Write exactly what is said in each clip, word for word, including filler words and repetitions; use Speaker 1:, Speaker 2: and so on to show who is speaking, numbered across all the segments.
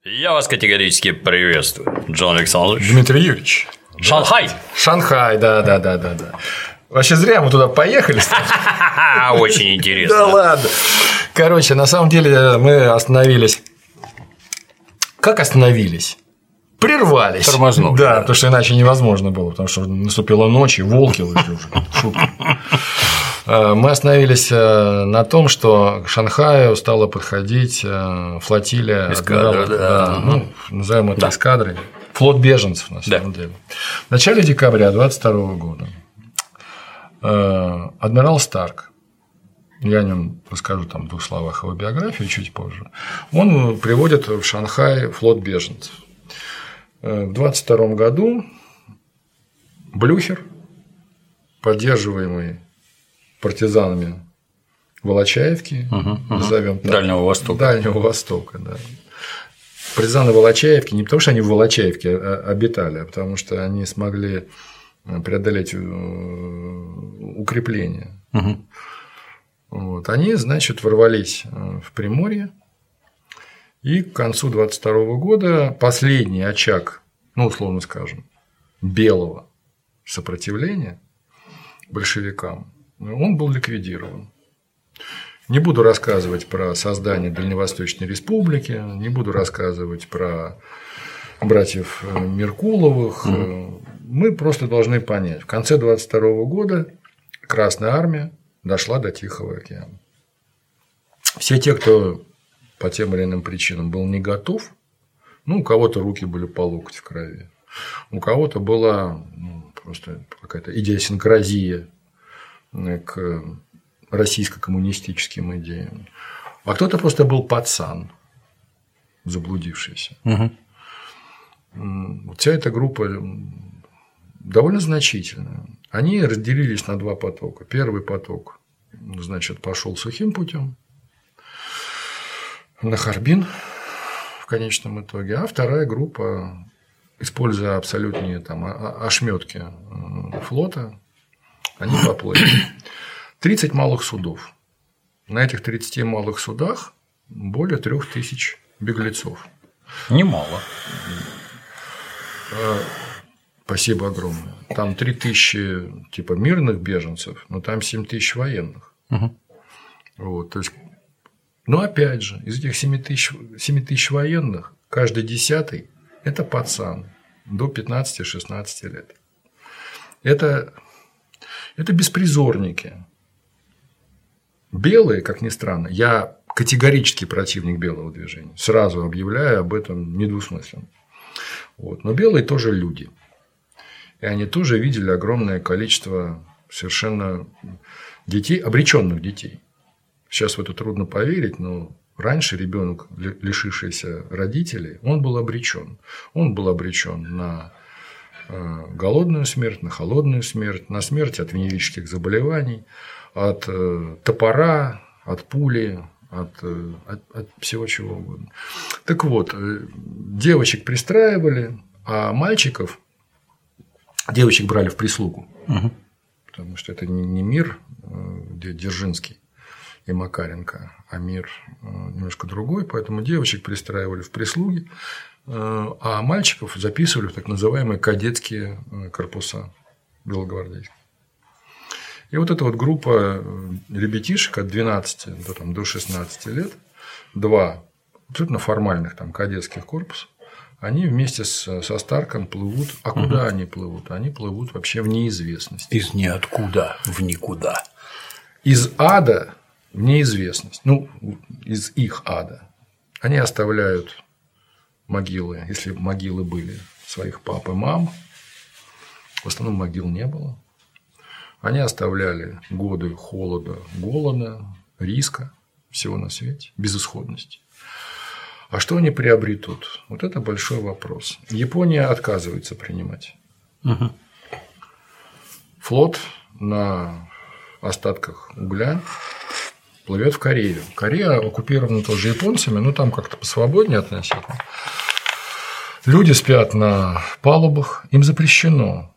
Speaker 1: Я вас категорически приветствую, Джон Александрович.
Speaker 2: Дмитрий Юрьевич.
Speaker 1: Шанхай.
Speaker 2: Шанхай, да, да, да, да, да. Вообще зря мы туда поехали.
Speaker 1: Очень интересно.
Speaker 2: Да ладно. Короче, на самом деле мы остановились. Как остановились? Прервались.
Speaker 1: Тормознул.
Speaker 2: Да, потому что иначе невозможно было, потому что наступила ночь, и волки уже. Шутка. Мы остановились на том, что к Шанхаю стала подходить флотилия
Speaker 1: эскадра, да,
Speaker 2: да, ну, назовем это
Speaker 1: да.
Speaker 2: эскадрой, флот беженцев, на самом
Speaker 1: да.
Speaker 2: деле. В начале декабря двадцать второго года адмирал Старк, я о нем расскажу там в двух словах его биографию чуть позже, он приводит в Шанхай флот беженцев. В двадцать втором году Блюхер, поддерживаемый партизанами Волочаевки,
Speaker 1: угу,
Speaker 2: назовем так,
Speaker 1: Дальнего Востока.
Speaker 2: Дальнего Востока, да. Партизаны Волочаевки не потому, что они в Волочаевке обитали, а потому что они смогли преодолеть укрепления.
Speaker 1: Угу.
Speaker 2: Вот. Они, значит, ворвались в Приморье, и к концу двадцать второго года последний очаг, ну, условно скажем, белого сопротивления большевикам, он был ликвидирован. Не буду рассказывать про создание Дальневосточной республики, не буду рассказывать про братьев Меркуловых. Mm-hmm. Мы просто должны понять, в конце двадцать второго года Красная Армия дошла до Тихого океана. Все те, кто по тем или иным причинам был не готов, ну, у кого-то руки были по локоть в крови, у кого-то была ну, просто какая-то идиосинкразия к российско-коммунистическим идеям, а кто-то просто был пацан, заблудившийся. Угу. Вот вся эта группа довольно значительная. Они разделились на два потока. Первый поток, значит, пошел сухим путем на Харбин в конечном итоге, а вторая группа, используя абсолютные там ошметки флота, они поплыли. тридцать малых судов. На этих тридцати малых судах более трех тысяч беглецов.
Speaker 1: Немало.
Speaker 2: Спасибо огромное. Там три тысячи типа мирных беженцев, но там семь тысяч военных. Угу. Вот, то есть, но опять же, из этих семи тысяч военных каждый десятый – это пацан до пятнадцати-шестнадцати лет. Это, это беспризорники. Белые, как ни странно, я категорический противник белого движения, сразу объявляю об этом недвусмысленно. Вот. Но белые тоже люди. И они тоже видели огромное количество совершенно детей, обреченных детей. Сейчас в это трудно поверить, но раньше ребенок, лишившийся родителей, он был обречен. Он был обречен на голодную смерть, на холодную смерть, на смерть от венерических заболеваний, от топора, от пули, от, от, от всего чего угодно. Так вот, девочек пристраивали, а мальчиков, девочек брали в прислугу, угу. Потому что это не мир, где Дзержинский и Макаренко, а мир немножко другой, поэтому девочек пристраивали в прислуги, а мальчиков записывали в так называемые кадетские корпуса белогвардейские. И вот эта вот группа ребятишек от двенадцати до, там, до шестнадцати лет, два абсолютно формальных там, кадетских корпуса, они вместе с, со Старком плывут. А куда угу. они плывут? Они плывут вообще в неизвестность.
Speaker 1: Из ниоткуда в никуда.
Speaker 2: Из ада в неизвестность. Ну, из их ада. Они оставляют могилы, если могилы были, своих пап и мам. В основном могил не было. Они оставляли годы холода, голода, риска, всего на свете, безысходности. А что они приобретут? Вот это большой вопрос. Япония отказывается принимать. Угу. Флот на остатках угля плывет в Корею. Корея оккупирована тоже японцами, но там как-то посвободнее относительно. Люди спят на палубах, им запрещено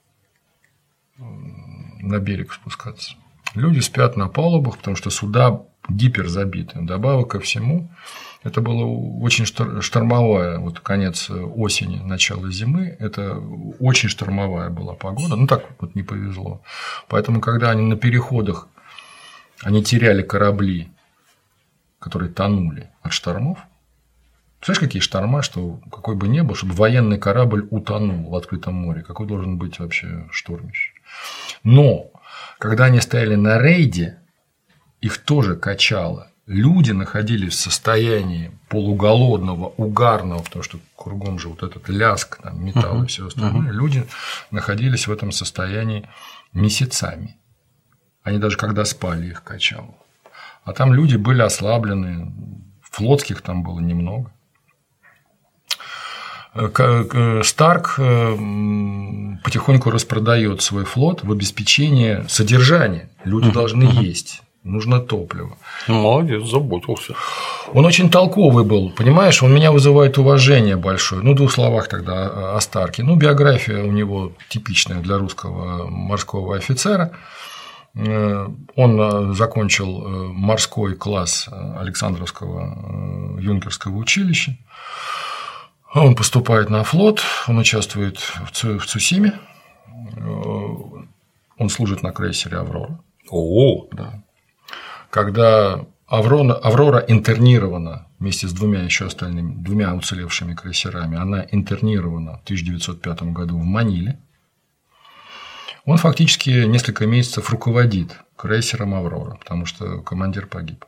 Speaker 2: на берег спускаться. Люди спят на палубах, потому что суда гиперзабиты. Добавок ко всему, это было очень штормовая, вот конец осени, начало зимы, это очень штормовая была погода, ну так вот не повезло. Поэтому, когда они на переходах, они теряли корабли, которые тонули от штормов. Знаешь, какие шторма, что какой бы ни был, чтобы военный корабль утонул в открытом море, какой должен быть вообще штормище. Но когда они стояли на рейде, их тоже качало. Люди находились в состоянии полуголодного, угарного, потому что кругом же вот этот лязг, там, металл uh-huh. и все остальное. Uh-huh. Люди находились в этом состоянии месяцами. Они даже когда спали, их качало. А там люди были ослаблены, флотских там было немного. Старк потихоньку распродает свой флот в обеспечение содержания. Люди uh-huh. должны uh-huh. есть. Нужно топливо.
Speaker 1: Молодец, заботился.
Speaker 2: Он очень толковый был, понимаешь, он меня вызывает уважение большое. Ну, в двух словах тогда о Старке. Ну, биография у него типичная для русского морского офицера. Он закончил морской класс Александровского юнкерского училища. Он поступает на флот, он участвует в Цусиме. Он служит на крейсере «Аврора».
Speaker 1: О,
Speaker 2: да. Когда Аврора, Аврора интернирована вместе с двумя еще остальными, двумя уцелевшими крейсерами, она интернирована в тысяча девятьсот пятом году в Маниле, он фактически несколько месяцев руководит крейсером «Аврора», потому что командир погиб.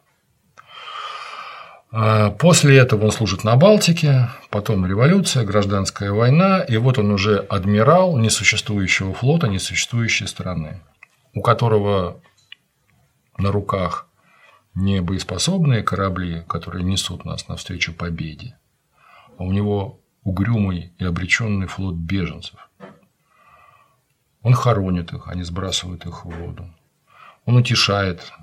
Speaker 2: После этого он служит на Балтике, потом революция, гражданская война, и вот он уже адмирал несуществующего флота, несуществующей страны, у которого на руках не боеспособные корабли, которые несут нас навстречу победе, а у него угрюмый и обреченный флот беженцев. Он хоронит их, они сбрасывают их в воду. Он утешает,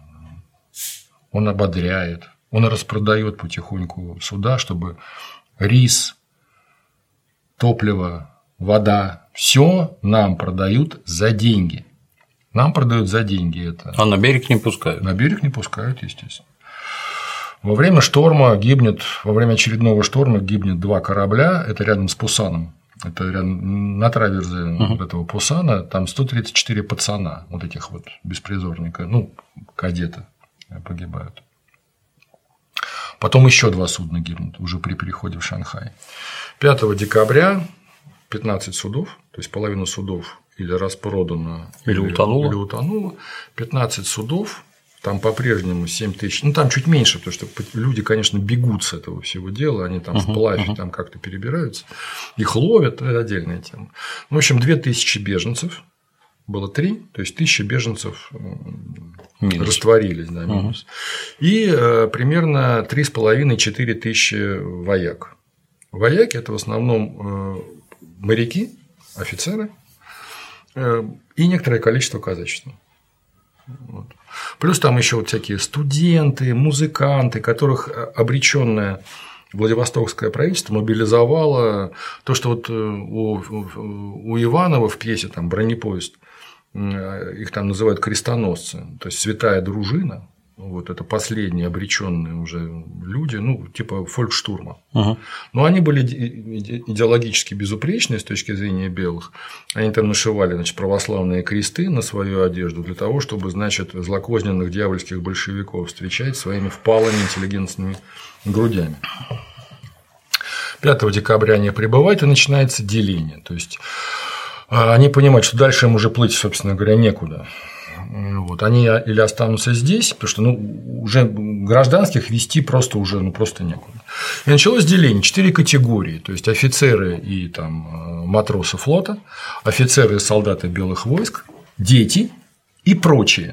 Speaker 2: он ободряет, он распродает потихоньку суда, чтобы рис, топливо, вода, все нам продают за деньги. Нам продают за деньги это.
Speaker 1: А на берег не пускают?
Speaker 2: На берег не пускают, естественно. Во время шторма гибнет, во время очередного шторма гибнет два корабля, это рядом с Пусаном. Это рядом, на траверзе uh-huh. вот этого Пусана, там сто тридцать четыре пацана, вот этих вот беспризорника, ну, кадета погибают. Потом еще два судна гибнут уже при переходе в Шанхай. пятого декабря пятнадцать судов, то есть половина судов или распродано,
Speaker 1: или, или, утонуло.
Speaker 2: или утонуло, пятнадцать судов, там по-прежнему семь тысяч, ну там чуть меньше, потому что люди, конечно, бегут с этого всего дела, они там uh-huh, вплавь uh-huh. там как-то перебираются, их ловят, это отдельная тема. Ну, в общем, две тысячи беженцев, было три, то есть тысяча беженцев минус. Растворились, да, минус. Uh-huh. И э, примерно три с половиной-четыре тысячи вояк. Вояки – это в основном э, моряки, офицеры э, и некоторое количество казачества. Вот. Плюс там еще вот всякие студенты, музыканты, которых обреченное Владивостокское правительство мобилизовало. То, что вот у, у Иванова в пьесе там «Бронепоезд», их там называют крестоносцы, то есть святая дружина. Вот это последние обреченные уже люди, ну, типа фолькштурма. Uh-huh. Но они были идеологически безупречны с точки зрения белых. Они там нашивали, значит, православные кресты на свою одежду для того, чтобы, значит, злокозненных дьявольских большевиков встречать своими впалыми интеллигентными грудями. пятого декабря они прибывают, и начинается деление. То есть они понимают, что дальше им уже плыть, собственно говоря, некуда. Вот. Они или останутся здесь, потому что ну, уже гражданских вести просто уже ну, просто некуда. И началось деление. Четыре категории. То есть офицеры и там, матросы флота, офицеры и солдаты белых войск, дети и прочие.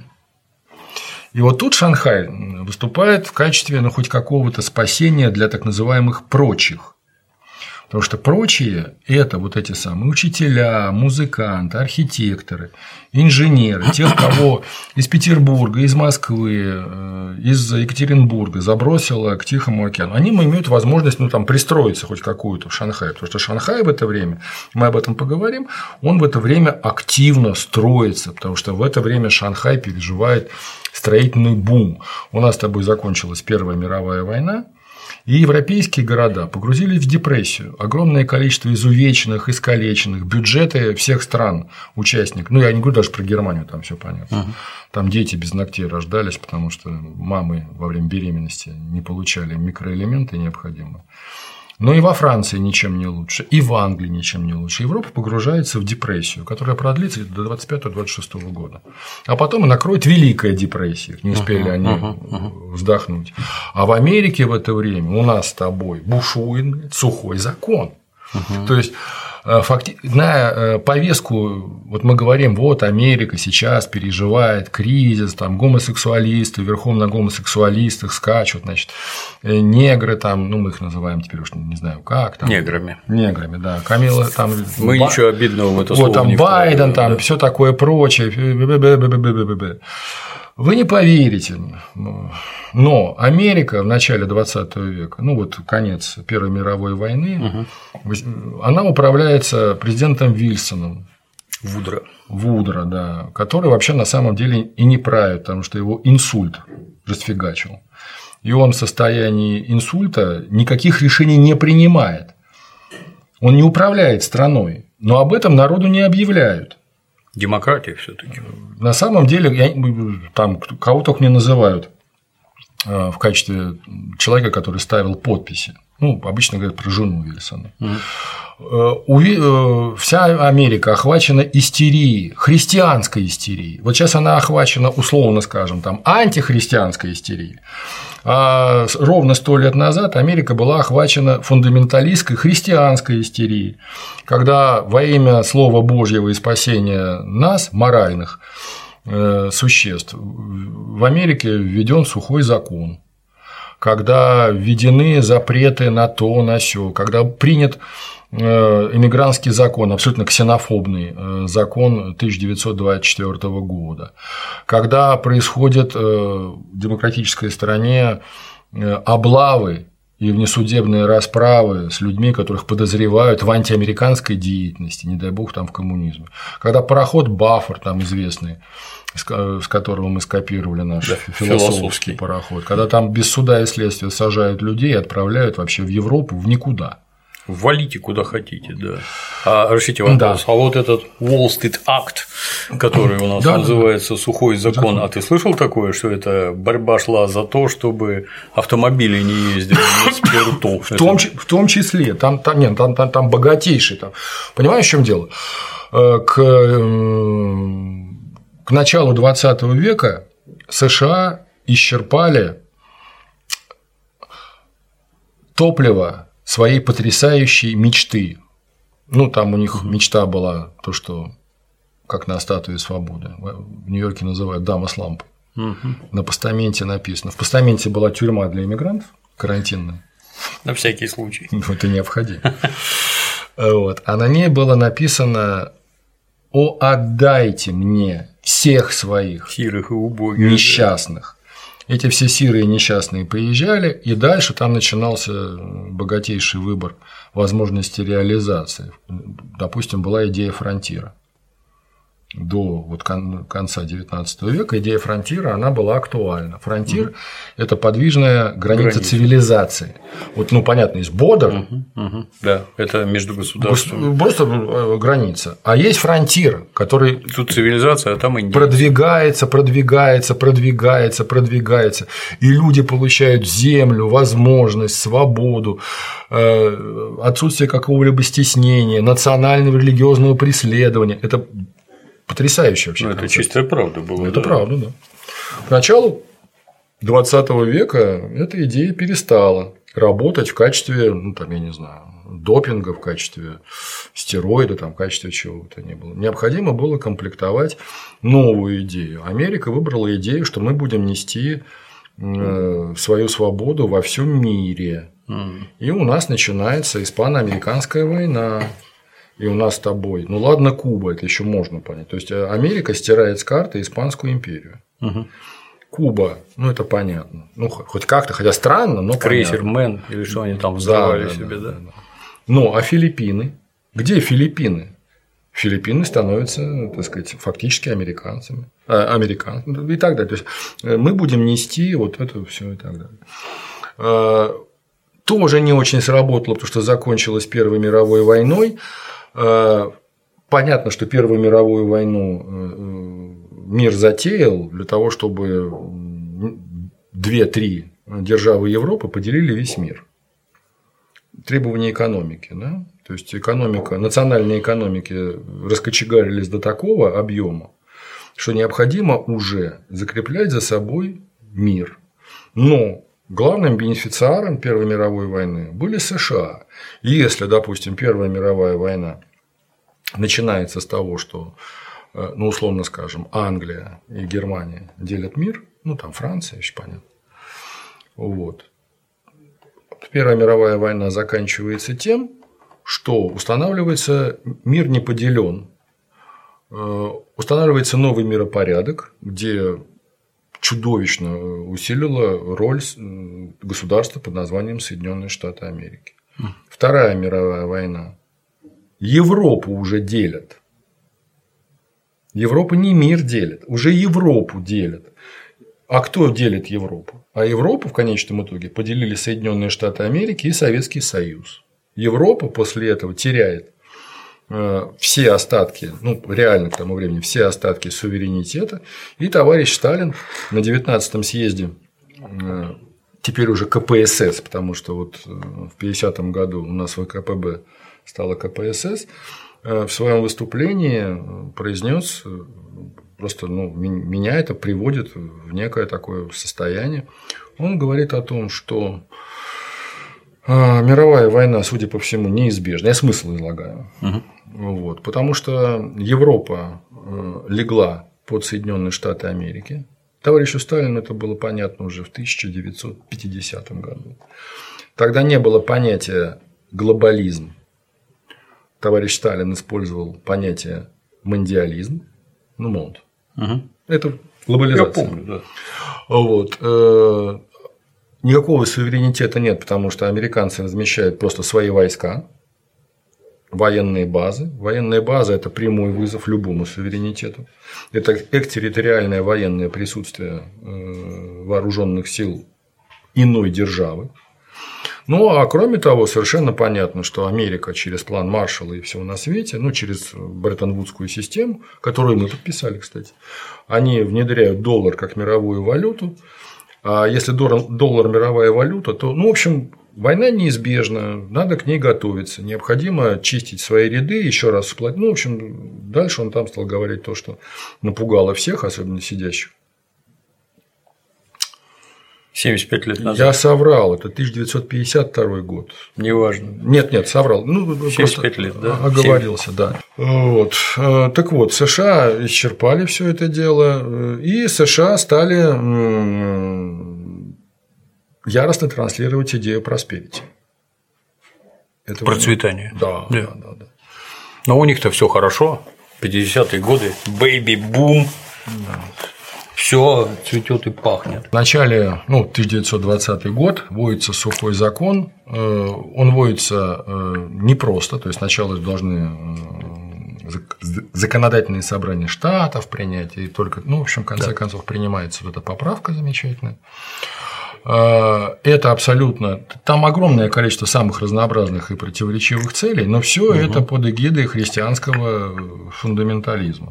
Speaker 2: И вот тут Шанхай выступает в качестве ну, хоть какого-то спасения для так называемых прочих. Потому Потому что прочие – это вот эти самые учителя, музыканты, архитекторы, инженеры, тех, кого из Петербурга, из Москвы, из Екатеринбурга забросило к Тихому океану. Они имеют возможность ну, там, пристроиться хоть какую-то в Шанхай. Потому что Шанхай в это время, мы об этом поговорим, он в это время активно строится, потому что в это время Шанхай переживает строительный бум. У нас с тобой закончилась Первая мировая война. И европейские города погрузились в депрессию. Огромное количество изувеченных, искалеченных, бюджеты всех стран участников. Ну, я не говорю даже про Германию, там все понятно. Uh-huh. Там дети без ногтей рождались, потому что мамы во время беременности не получали микроэлементы необходимые. Но и во Франции ничем не лучше, и в Англии ничем не лучше. Европа погружается в депрессию, которая продлится до двадцать пятого — двадцать шестого года. А потом и накроет Великая депрессия. Не успели uh-huh, они uh-huh, uh-huh. вздохнуть. А в Америке в это время у нас с тобой бушует сухой закон. Uh-huh. То есть фактически на повестку, вот мы говорим, вот Америка сейчас переживает кризис, там гомосексуалисты, верхом на гомосексуалистах скачут, значит, негры там, ну мы их называем теперь уж не знаю как там.
Speaker 1: Неграми.
Speaker 2: Неграми, да. Камила там.
Speaker 1: Мы Ба... ничего обидного в это
Speaker 2: вот
Speaker 1: слово
Speaker 2: там
Speaker 1: не
Speaker 2: Байден, там
Speaker 1: да.
Speaker 2: все такое прочее. Вы не поверите, но Америка в начале двадцатого века, ну вот конец Первой мировой войны, угу. она управляется президентом Вильсоном.
Speaker 1: Вудро.
Speaker 2: Вудро, да, который вообще на самом деле и не правит, потому что его инсульт расфигачил. И он в состоянии инсульта никаких решений не принимает. Он не управляет страной, но об этом народу не объявляют.
Speaker 1: Демократия все-таки.
Speaker 2: На самом деле, я, там кого только не называют в качестве человека, который ставил подписи. Ну, обычно говорят про жену Вильсона. Mm-hmm. Вся Америка охвачена истерией, христианской истерией. Вот сейчас она охвачена, условно скажем, там, антихристианской истерией. А ровно сто лет назад Америка была охвачена фундаменталистской христианской истерией, когда во имя Слова Божьего и спасения нас, моральных существ, в Америке введен сухой закон, когда введены запреты на то, на сё, когда принят иммигрантский закон, абсолютно ксенофобный закон тысяча девятьсот двадцать четвёртого года, когда происходят в демократической стране облавы и внесудебные расправы с людьми, которых подозревают в антиамериканской деятельности, не дай бог там в коммунизме, когда пароход Баффер, там известный, с которого мы скопировали наш да, философский, философский пароход, когда там без суда и следствия сажают людей и отправляют вообще в Европу в никуда.
Speaker 1: Валите куда хотите, да. А разрешите вопрос, да. А вот этот Wall Street Act, который у нас да, называется да. сухой закон, да. А ты слышал такое, что это борьба шла за то, чтобы автомобили не ездили на спирту?
Speaker 2: В том, в том числе, там, там, нет, там, там, там богатейший, там. Понимаешь, в чем дело? К, к началу двадцатого века США исчерпали топливо своей потрясающей мечты. Ну, там у них мечта была то, что как на статуе свободы. В Нью-Йорке называют «Дама с лампой». Угу. На постаменте написано. В постаменте была тюрьма для иммигрантов, карантинная.
Speaker 1: На всякий случай.
Speaker 2: Это необходимо. Вот. А на ней было написано: «О, отдайте мне всех своих
Speaker 1: сирых и убогих
Speaker 2: несчастных». Эти все сирые и несчастные приезжали, и дальше там начинался богатейший выбор возможности реализации. Допустим, была идея фронтира. До вот конца девятнадцатого века идея фронтира, она была актуальна. Фронтир угу. – это подвижная граница, граница цивилизации. Вот, ну, понятно, есть border.
Speaker 1: Угу, угу. Да, это между государствами.
Speaker 2: Просто граница. А есть фронтир, который…
Speaker 1: Тут цивилизация, а там Индия.
Speaker 2: Продвигается, продвигается, продвигается, продвигается. И люди получают землю, возможность, свободу, отсутствие какого-либо стеснения, национального религиозного преследования. Это потрясающая вообще.
Speaker 1: Ну, это чистая правда была.
Speaker 2: Это
Speaker 1: да.
Speaker 2: правда, да. К началу двадцатого века эта идея перестала работать в качестве, ну, там, я не знаю, допинга, в качестве стероида, там, в качестве чего бы то ни было. Необходимо было комплектовать новую идею. Америка выбрала идею, что мы будем нести свою свободу во всем мире. И у нас начинается испано-американская война. И у нас с тобой, ну ладно, Куба, это еще можно понять. То есть Америка стирает с карты Испанскую империю. Угу. Куба, ну это понятно. Ну, хоть как-то, хотя странно, но
Speaker 1: крейсер
Speaker 2: понятно.
Speaker 1: Мэн, или что они там взорвали да, себе, да, да? да.
Speaker 2: Ну, а Филиппины? Где Филиппины? Филиппины становятся, так сказать, фактически американцами. А, американцами и так далее. То есть мы будем нести вот это все и так далее. А, тоже не очень сработало, потому что закончилась Первой мировой войной. Понятно, что Первую мировую войну мир затеял для того, чтобы две-три державы Европы поделили весь мир. Требования экономики. Да? То есть экономика, национальные экономики раскочегарились до такого объема, что необходимо уже закреплять за собой мир. Но главным бенефициаром Первой мировой войны были США. И если, допустим, Первая мировая война начинается с того, что, ну, условно скажем, Англия и Германия делят мир, ну, там Франция, еще понятно. Вот. Первая мировая война заканчивается тем, что устанавливается мир не поделен, устанавливается новый миропорядок, где чудовищно усилила роль государства под названием Соединенные Штаты Америки. Вторая мировая война. Европу уже делят. Европа не мир делит, уже Европу делят. А кто делит Европу? А Европу в конечном итоге поделили Соединенные Штаты Америки и Советский Союз. Европа после этого теряет все остатки, ну, реально к тому времени, все остатки суверенитета. И товарищ Сталин на девятнадцатом съезде, теперь уже ка пэ эс эс, потому что вот в пятидесятом году у нас вэ ка пэ бэ стало ка пэ эс эс, в своем выступлении произнес, просто ну, меня это приводит в некое такое состояние. Он говорит о том, что мировая война, судя по всему, неизбежна. Я смысл излагаю. Угу. Вот, потому что Европа легла под Соединенные Штаты Америки. Товарищу Сталину это было понятно уже в тысяча девятьсот пятидесятом году. Тогда не было понятия глобализм. Товарищ Сталин использовал понятие мандиализм. Ну, монт. Угу. Это глобализация.
Speaker 1: Я помню, да.
Speaker 2: Вот. Никакого суверенитета нет, потому что американцы размещают просто свои войска, военные базы. Военные базы – это прямой вызов любому суверенитету. Это экстерриториальное военное присутствие вооруженных сил иной державы. Ну, а кроме того, совершенно понятно, что Америка через план Маршалла и всего на свете, ну, через Бреттон-Вудскую систему, которую мы подписали, кстати, они внедряют доллар как мировую валюту. А если доллар мировая валюта, то, ну, в общем, война неизбежна, надо к ней готовиться, необходимо чистить свои ряды, еще раз всплыть. Ну, в общем, дальше он там стал говорить то, что напугало всех, особенно сидящих.
Speaker 1: семьдесят пять лет назад.
Speaker 2: Я соврал, это тысяча девятьсот пятьдесят второй год.
Speaker 1: Неважно.
Speaker 2: Нет, нет, соврал. Ну,
Speaker 1: семьдесят пять лет, да?
Speaker 2: Оговорился, да. Вот. Так вот, США исчерпали все это дело, и США стали яростно транслировать идею просперити.
Speaker 1: Процветание.
Speaker 2: Да, да, да, да.
Speaker 1: Но у них-то все хорошо. пятидесятые годы, бэйби-бум. Да. Все цветет и пахнет.
Speaker 2: В начале, ну, тысяча девятьсот двадцатый год вводится сухой закон. Он вводится непросто, то есть сначала должны законодательные собрания штатов принять, и только, ну, в общем, в конце да. концов принимается вот эта поправка замечательная. Это абсолютно, там огромное количество самых разнообразных и противоречивых целей, но все угу. это под эгидой христианского фундаментализма.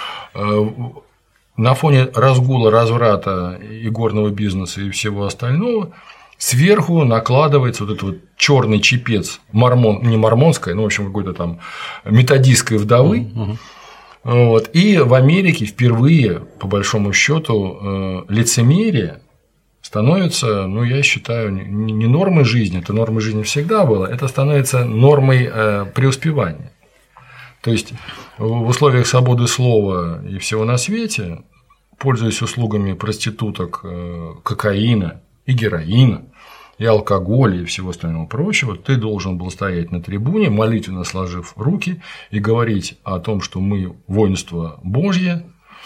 Speaker 2: На фоне разгула, разврата игорного бизнеса и всего остального сверху накладывается вот этот вот черный чепец мормон, не мормонской, ну, в общем, какой-то там методистской вдовы. Uh-huh. Вот. И в Америке впервые, по большому счету, лицемерие становится, ну, я считаю, не нормой жизни, это нормой жизни всегда было, это становится нормой преуспевания. То есть в условиях свободы слова и всего на свете пользуясь услугами проституток, кокаина и героина, и алкоголя, и всего остального прочего, ты должен был стоять на трибуне, молитвенно сложив руки и говорить о том, что мы воинство Божье,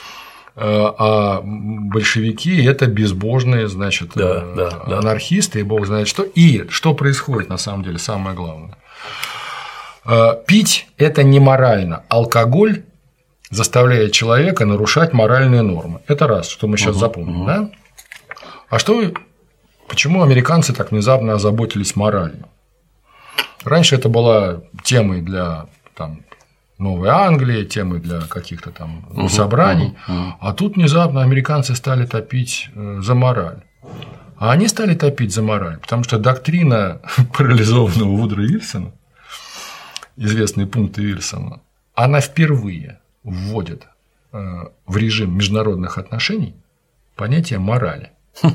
Speaker 2: а большевики – это безбожные, значит,
Speaker 1: да, да, да.
Speaker 2: анархисты, и бог знает что. И что происходит, на самом деле, самое главное. Пить – это не морально. Алкоголь заставляет человека нарушать моральные нормы. Это раз, что мы сейчас угу, запомним. Угу. Да? А что, почему американцы так внезапно озаботились моралью? Раньше это была темой для там, Новой Англии, темой для каких-то там угу, собраний, угу, угу. А тут внезапно американцы стали топить за мораль. А они стали топить за мораль, потому что доктрина парализованного Вудро Вильсона, известные пункты Вильсона, она впервые вводит в режим международных отношений понятие морали. Хм.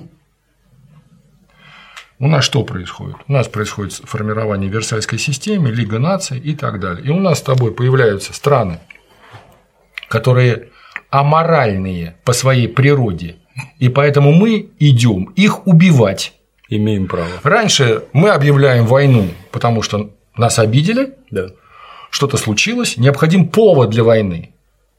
Speaker 2: У нас что происходит? У нас происходит формирование Версальской системы, Лига наций и так далее. И у нас с тобой появляются страны, которые аморальные по своей природе, и поэтому мы идем их убивать.
Speaker 1: Имеем право.
Speaker 2: Раньше мы объявляем войну, потому что нас обидели,
Speaker 1: да.
Speaker 2: Что-то случилось, необходим повод для войны.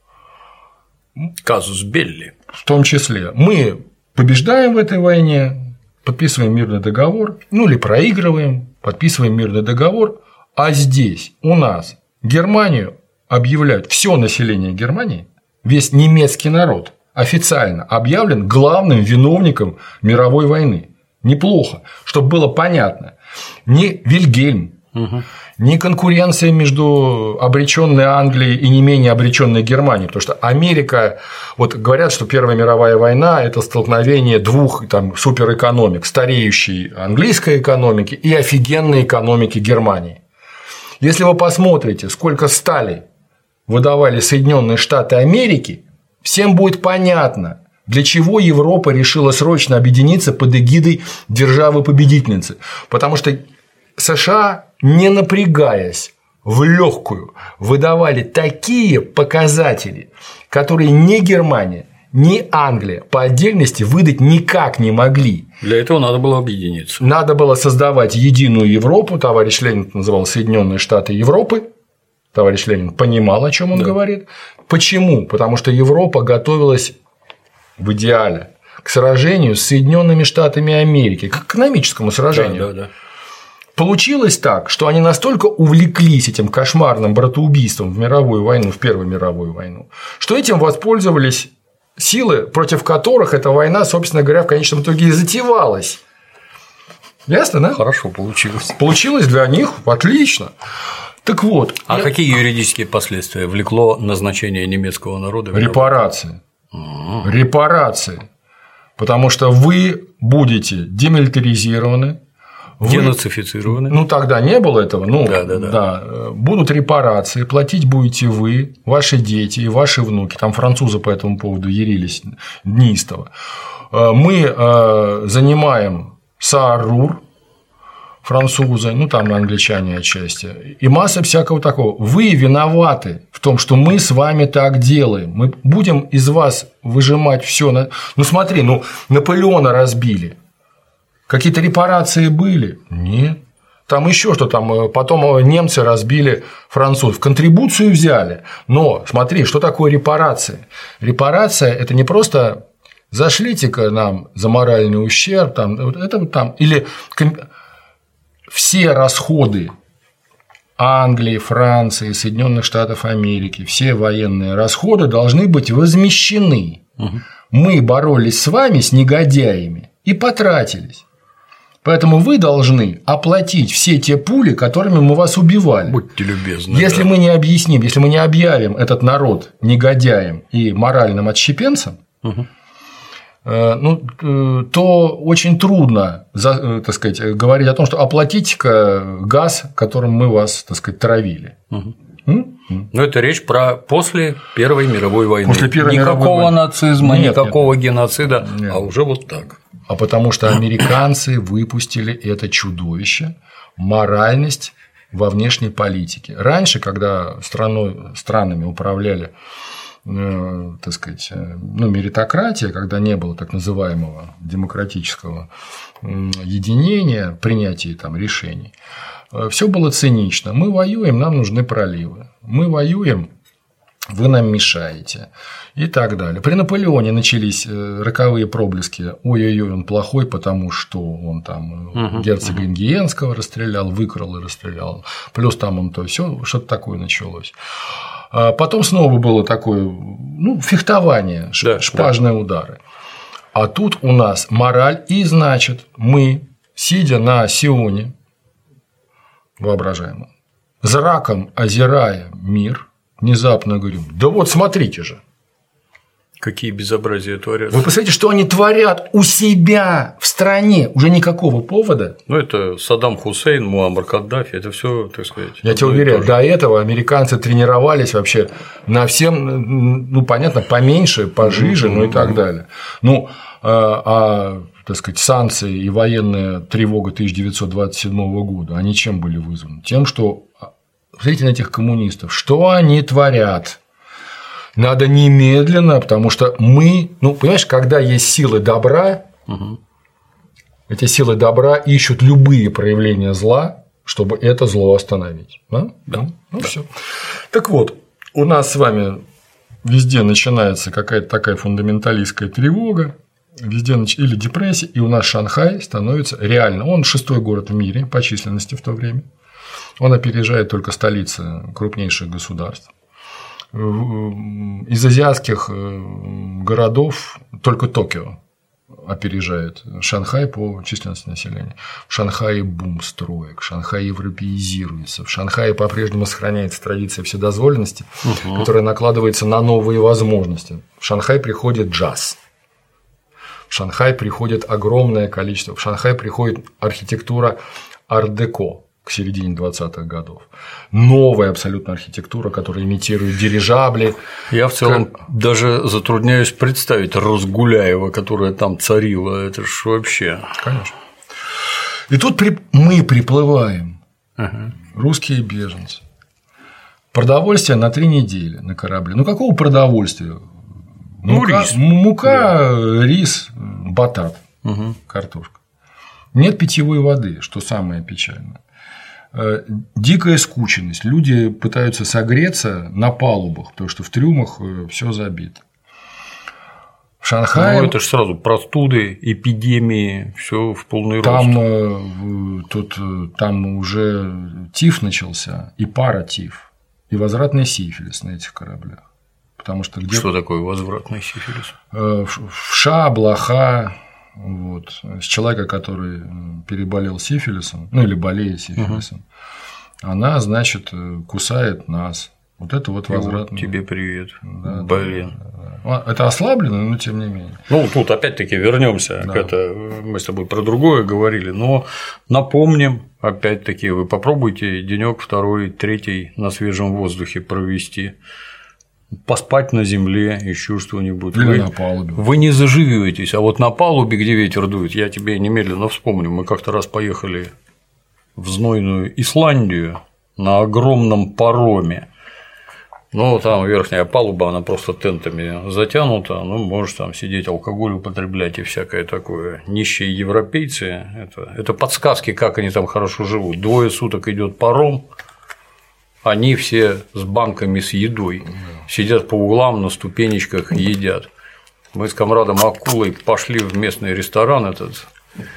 Speaker 1: Казус белли.
Speaker 2: В том числе мы побеждаем в этой войне, подписываем мирный договор, ну или проигрываем, подписываем мирный договор, а здесь у нас Германию объявляют, все население Германии, весь немецкий народ официально объявлен главным виновником мировой войны. Неплохо, чтобы было понятно. Не Вильгельм, угу. не конкуренция между обреченной Англией и не менее обреченной Германией, потому что Америка, вот говорят, что Первая мировая война – это столкновение двух там, суперэкономик, стареющей английской экономики и офигенной экономики Германии. Если вы посмотрите, сколько стали выдавали Соединенные Штаты Америки, всем будет понятно, для чего Европа решила срочно объединиться под эгидой державы-победительницы. Потому что США, не напрягаясь, в легкую выдавали такие показатели, которые ни Германия, ни Англия по отдельности выдать никак не могли.
Speaker 1: Для этого надо было объединиться.
Speaker 2: Надо было создавать единую Европу. Товарищ Ленин называл Соединенные Штаты Европы. Товарищ Ленин понимал, о чем он да. говорит. Почему? Потому что Европа готовилась в идеале к сражению с Соединенными Штатами Америки, к экономическому сражению.
Speaker 1: Да, да, да.
Speaker 2: Получилось так, что они настолько увлеклись этим кошмарным братоубийством в мировую войну, в Первую мировую войну, что этим воспользовались силы, против которых эта война, собственно говоря, в конечном итоге и затевалась. Ясно, да?
Speaker 1: Хорошо получилось.
Speaker 2: Получилось для них отлично. Так вот.
Speaker 1: А я... какие юридические последствия влекло назначение немецкого народа?
Speaker 2: Репарации. А-а-а. Репарации. Потому что вы будете демилитаризированы. Вы...
Speaker 1: Денацифицированы.
Speaker 2: Ну, тогда не было этого. Ну,
Speaker 1: да, да, да.
Speaker 2: да. Будут репарации, платить будете вы, ваши дети и ваши внуки. Там французы по этому поводу ярились неистово. Мы занимаем Сааррур, французы, ну там англичане отчасти, и масса всякого такого. Вы виноваты в том, что мы с вами так делаем. Мы будем из вас выжимать все. Ну смотри, ну Наполеона разбили. Какие-то репарации были? Нет. Там еще что там, потом немцы разбили французов, контрибуцию взяли. Но смотри, что такое репарации? Репарация – это не просто зашлите-ка нам за моральный ущерб, там, это вот там, или все расходы Англии, Франции, Соединенных Штатов Америки, все военные расходы должны быть возмещены. Угу. Мы боролись с вами, с негодяями, и потратились. Поэтому вы должны оплатить все те пули, которыми мы вас убивали.
Speaker 1: Будьте любезны.
Speaker 2: Если
Speaker 1: да.
Speaker 2: мы не объясним, если мы не объявим этот народ негодяем и моральным отщепенцем, угу. ну, то очень трудно, так сказать, говорить о том, что оплатите-ка газ, которым мы вас, так сказать, травили.
Speaker 1: Угу. Но это речь про после Первой мировой войны.
Speaker 2: После Первой
Speaker 1: никакого
Speaker 2: мировой войны.
Speaker 1: нацизма,
Speaker 2: нет,
Speaker 1: никакого
Speaker 2: нет,
Speaker 1: геноцида,
Speaker 2: нет.
Speaker 1: а уже вот так.
Speaker 2: А потому что американцы выпустили это чудовище, моральность во внешней политике. Раньше, когда страной, странами управляли так сказать, ну, меритократия, когда не было так называемого демократического единения, принятия там решений, все было цинично. Мы воюем, нам нужны проливы. Мы воюем, вы нам мешаете. И так далее. При Наполеоне начались роковые проблески. Ой-ой-ой, он плохой, потому что он там угу, герцога угу. Ингиенского расстрелял, выкрал и расстрелял. Плюс там он то все, что-то такое началось. А потом снова было такое, ну, фехтование, да, шпажные да. удары. А тут у нас мораль, и значит, мы, сидя на Сионе, воображаемом, зраком озирая мир, внезапно говорим: да вот смотрите же.
Speaker 1: Какие безобразия творят.
Speaker 2: Вы посмотрите, что они творят у себя в стране. Уже никакого повода.
Speaker 1: Ну, это Саддам Хусейн, Муаммар Каддафи, это все, так сказать.
Speaker 2: Я тебе уверяю, до этого американцы тренировались вообще на всем, ну, понятно, поменьше, пожиже, mm-hmm. ну и так далее. Ну, а, а, так сказать, санкции и военная тревога тысяча девятьсот двадцать седьмого года, они чем были вызваны? Тем, что, смотрите на этих коммунистов, что они творят. Надо немедленно, потому что мы, ну, понимаешь, когда есть силы добра, угу. эти силы добра ищут любые проявления зла, чтобы это зло остановить. Да? Да. Ну, да. Все. Так вот, у нас с вами везде начинается какая-то такая фундаменталистская тревога, везде нач... или депрессия, и у нас Шанхай становится реально. Он шестой город в мире по численности в то время. Он опережает только столицы крупнейших государств. Из азиатских городов только Токио опережает Шанхай по численности населения. В Шанхае бум строек, Шанхай европеизируется, в Шанхае по-прежнему сохраняется традиция вседозволенности, угу. которая накладывается на новые возможности. В Шанхай приходит джаз, в Шанхай приходит огромное количество, в Шанхай приходит архитектура ар-деко. К середине двадцатых годов. Новая абсолютно архитектура, которая имитирует дирижабли.
Speaker 1: Я в целом как... даже затрудняюсь представить Росгуляева, которая там царила. Это ж вообще.
Speaker 2: Конечно. И тут при... мы приплываем, ага. русские беженцы. Продовольствие на три недели на корабле. Ну, какого продовольствия?
Speaker 1: Ну,
Speaker 2: мука,
Speaker 1: рис.
Speaker 2: Мука, да. рис, батат, угу. картошка. Нет питьевой воды, что самое печальное. Дикая скученность. Люди пытаются согреться на палубах, потому что в трюмах все забито. В Шанхае.
Speaker 1: Ну, это же сразу простуды, эпидемии, все в полный
Speaker 2: там, рост. Тут, там уже тиф начался, и паратиф, и возвратный сифилис на этих кораблях. Потому что, где...
Speaker 1: что такое возвратный сифилис?
Speaker 2: Вша, блоха. Вот. С человека, который переболел сифилисом, ну или болеет сифилисом, угу. она, значит, кусает нас. Вот это вот возвратный.
Speaker 1: Тебе привет.
Speaker 2: Да,
Speaker 1: блин.
Speaker 2: Да, да. Это ослаблено, но тем не менее.
Speaker 1: Ну, тут опять-таки вернемся да. к этому. Мы с тобой про другое говорили, но напомним, опять-таки, вы попробуйте денек, второй, третий на свежем воздухе провести. Поспать на земле, еще что-нибудь.
Speaker 2: Или
Speaker 1: вы,
Speaker 2: на палубе.
Speaker 1: Вы не заживётесь, а вот на палубе, где ветер дует, я тебе немедленно вспомню. Мы как-то раз поехали в знойную Исландию на огромном пароме. Ну, там верхняя палуба, она просто тентами затянута, ну, можешь там сидеть, алкоголь употреблять и всякое такое. Нищие европейцы это, это подсказки, как они там хорошо живут. Двое суток идет паром. Они все с банками с едой, сидят по углам на ступенечках, едят. Мы с комрадом Акулой пошли в местный ресторан этот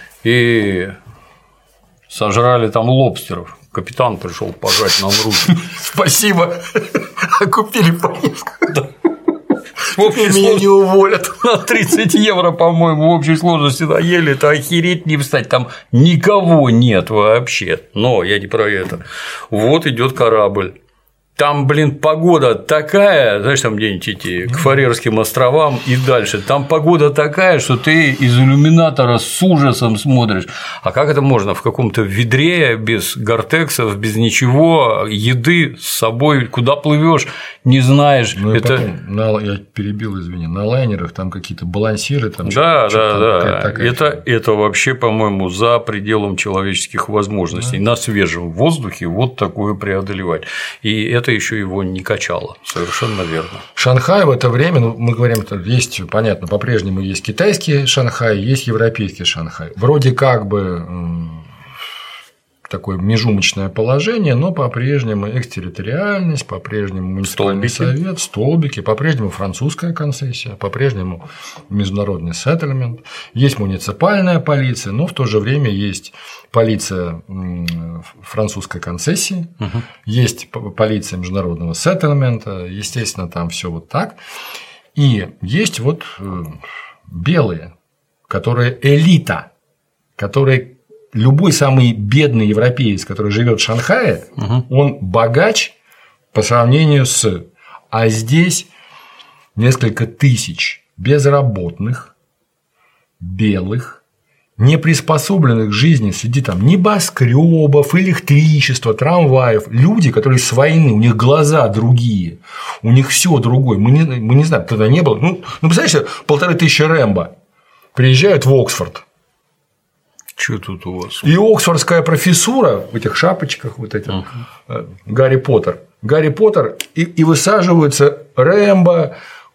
Speaker 1: и сожрали там лобстеров. Капитан пришел пожать нам руки.
Speaker 2: Спасибо. А купили по несколько.
Speaker 1: В общей меня не уволят. На тридцать евро, по-моему, в общей сложности наели, это охереть не встать. Там никого нет вообще. Но я не про это. Вот идет корабль. Там, блин, погода такая, знаешь, там где-нибудь идти к Фарерским островам и дальше. Там погода такая, что ты из иллюминатора с ужасом смотришь. А как это можно в каком-то ведре без гортексов, без ничего, еды с собой, куда плывешь, не знаешь.
Speaker 2: Ну,
Speaker 1: это...
Speaker 2: потом, на, я перебил, извини, на лайнерах там какие-то балансиры. Там
Speaker 1: да, да, да. Это, это вообще, по-моему, за пределом человеческих возможностей. Да. На свежем воздухе вот такое преодолевать. И это это еще его не качало, совершенно верно.
Speaker 2: Шанхай в это время, ну, мы говорим, есть, понятно, по-прежнему есть китайский Шанхай, есть европейский Шанхай. Вроде как бы такое межумочное положение, но по-прежнему экстерриториальность, по-прежнему муниципальный совет, столбики, по-прежнему французская концессия, по-прежнему международный сеттельмент, есть муниципальная полиция, но в то же время есть полиция французской концессии, угу. есть полиция международного сеттельмента, естественно, там все вот так, и есть вот белые, которые элита, которые любой самый бедный европеец, который живет в Шанхае, угу. он богач по сравнению с… А здесь несколько тысяч безработных, белых, не приспособленных к жизни среди там небоскребов, электричества, трамваев. Люди, которые с войны, у них глаза другие, у них все другое. Мы не, мы не знаем, тогда не было. Ну, ну представляете, полторы тысячи Рэмбо приезжают в Оксфорд.
Speaker 1: Что тут у вас?
Speaker 2: И оксфордская профессура в этих шапочках, вот этих, uh-huh. Гарри Поттер. Гарри Поттер, и, и высаживаются Рэмбо,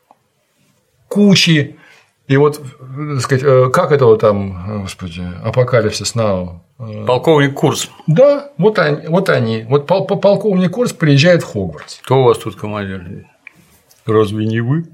Speaker 2: кучи. И вот, так сказать, как этого там, господи, Апокалипсис Нау?
Speaker 1: Полковник Курц.
Speaker 2: Да, вот они. Вот, они. вот пол- полковник Курц приезжает в Хогвартс.
Speaker 1: Кто у вас тут командир? Разве не вы?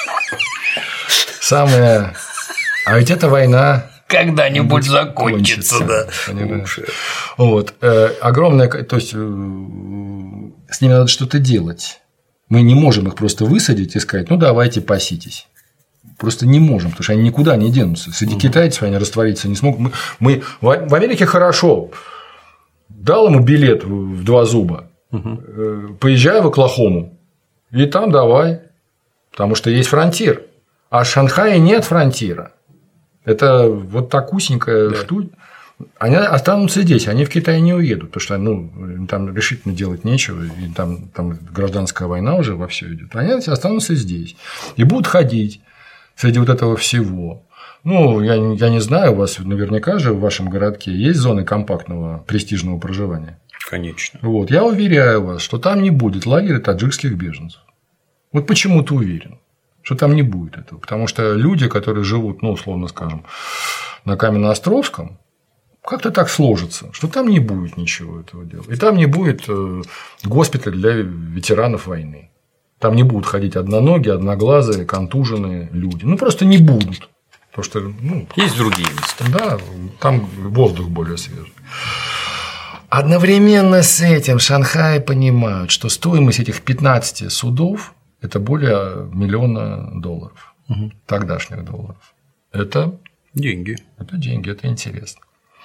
Speaker 2: Самое. А ведь эта война.
Speaker 1: Когда-нибудь закончится, да.
Speaker 2: Понимаешь? Вот. Огромное. То есть, с ними надо что-то делать. Мы не можем их просто высадить и сказать, ну давайте паситесь. Просто не можем, потому что они никуда не денутся. Среди угу. китайцев они раствориться не смогут. Мы, мы в Америке хорошо. Дал ему билет в два зуба, угу. поезжай в Оклахому, и там давай. Потому что есть фронтир. А в Шанхае нет фронтира. Это вот так узенькая да. штука. Они останутся здесь, они в Китай не уедут, потому что ну, там решительно делать нечего, и там, там гражданская война уже вовсю идет. Они останутся здесь и будут ходить среди вот этого всего. Ну, я, я не знаю, у вас наверняка же в вашем городке есть зоны компактного престижного проживания.
Speaker 1: Конечно.
Speaker 2: Вот, я уверяю вас, что там не будет лагеря таджикских беженцев. Вот почему-то уверен, что там не будет этого. Потому что люди, которые живут, ну, условно скажем, на Каменноостровском, как-то так сложится, что там не будет ничего этого дела. И там не будет госпиталя для ветеранов войны. Там не будут ходить одноногие, одноглазые, контуженные люди. Ну, просто не будут. Потому что, ну,
Speaker 1: есть другие места.
Speaker 2: Да, там воздух более свежий. Одновременно с этим Шанхай понимают, что стоимость этих пятнадцати судов – это более миллиона долларов, угу. тогдашних долларов. Это
Speaker 1: деньги.
Speaker 2: Это деньги, это интересно.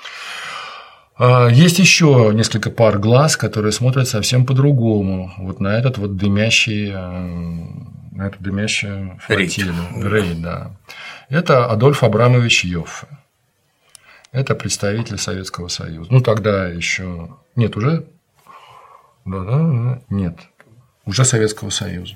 Speaker 2: Есть еще несколько пар глаз, которые смотрят совсем по-другому. Вот на этот вот дымящий, на эту дымящую флотилию. Рейд, да. Это Адольф Абрамович Йоффе. Это представитель Советского Союза. Ну, тогда еще нет, уже нет, уже Советского Союза.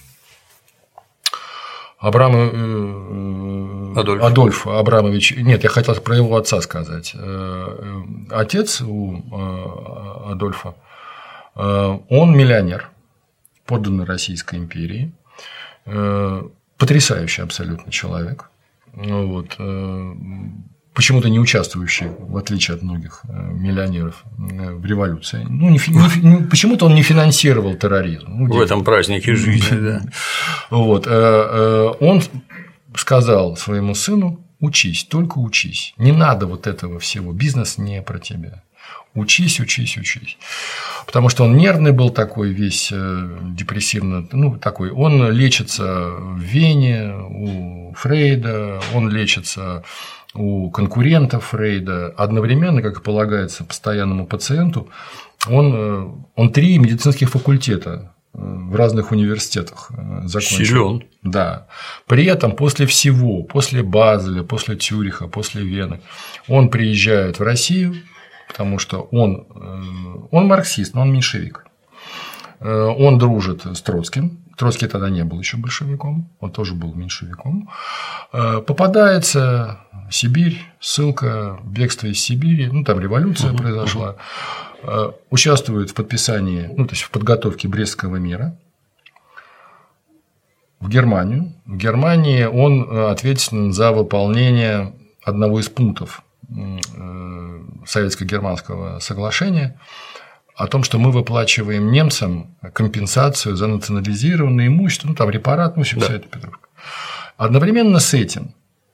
Speaker 2: Абрам... Адольф. Адольф Абрамович. Нет, я хотел про его отца сказать. Отец у Адольфа, он миллионер, подданный Российской империи, потрясающий абсолютно человек. Вот. Почему-то не участвующий, в отличие от многих миллионеров, в революции. Ну, не, не, почему-то он не финансировал терроризм. Ну,
Speaker 1: в этом празднике жизни, да.
Speaker 2: Вот. Он сказал своему сыну: учись, только учись. Не надо вот этого всего. Бизнес не про тебя. Учись, учись, учись. Потому что он нервный был такой, весь депрессивно, ну, такой. Он лечится в Вене у Фрейда, он лечится у конкурентов Фрейда. Одновременно, как и полагается постоянному пациенту, он, он три медицинских факультета в разных университетах закончил.
Speaker 1: Силен.
Speaker 2: Да. При этом после всего, после Базеля, после Цюриха, после Вены, он приезжает в Россию, потому что он, он марксист, но он меньшевик. Он дружит с Троцким. Троцкий тогда не был еще большевиком, он тоже был меньшевиком. Попадается Сибирь, ссылка, бегство из Сибири, ну там революция uh-huh. произошла. участвует в подписании, ну, то есть в подготовке Брестского мира в Германию. В Германии он ответственен за выполнение одного из пунктов Советско-германского соглашения о том, что мы выплачиваем немцам компенсацию за национализированное имущество, ну, там репарат, ну, вся да. эта петровка. Одновременно с этим,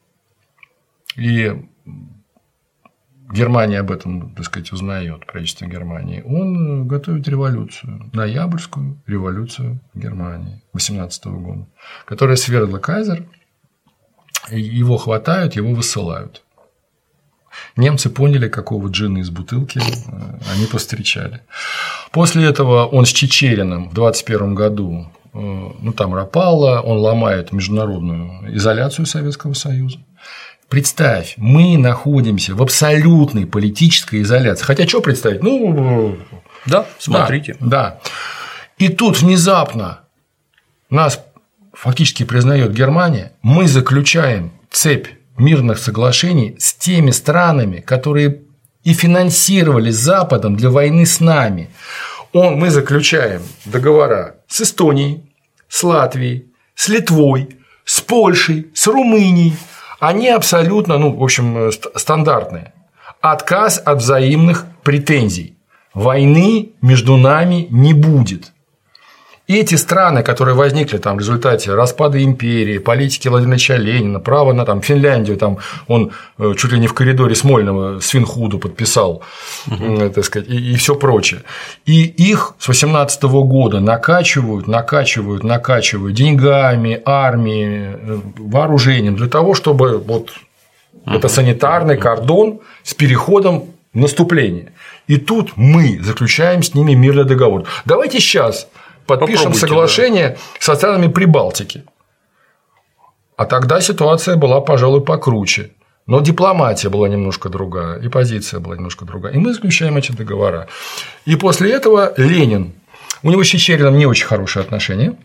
Speaker 2: и Германия об этом, так сказать, узнает, правительство Германии, он готовит революцию, ноябрьскую революцию Германии восемнадцатого года, которая свергла кайзер, его хватают, его высылают. Немцы поняли, какого джина из бутылки они повстречали. После этого он с Чичериным в двадцать первом году, ну, там Рапалла, он ломает международную изоляцию Советского Союза. Представь, мы находимся в абсолютной политической изоляции. Хотя что представить? Ну,
Speaker 1: да, смотрите.
Speaker 2: Да, да. И тут внезапно нас фактически признает Германия, мы заключаем цепь мирных соглашений с теми странами, которые и финансировали Западом для войны с нами. Он, мы заключаем договора с Эстонией, с Латвией, с Литвой, с Польшей, с Румынией. Они абсолютно, ну, в общем, стандартные. Отказ от взаимных претензий. Войны между нами не будет. И эти страны, которые возникли там в результате распада империи, политики Владимира Ильича Ленина, право на там, Финляндию, там, он чуть ли не в коридоре Смольного Свинхуду подписал, угу. так сказать, и, и все прочее. И их с восемнадцатого года накачивают, накачивают, накачивают деньгами, армией, вооружением для того, чтобы вот угу. это санитарный кордон с переходом в наступление. И тут мы заключаем с ними мирный договор. Давайте сейчас подпишем соглашение да. со странами Прибалтики. А тогда ситуация была, пожалуй, покруче. Но дипломатия была немножко другая, и позиция была немножко другая. И мы заключаем эти договора. И после этого Ленин, у него с Чичериным не очень хорошие отношения,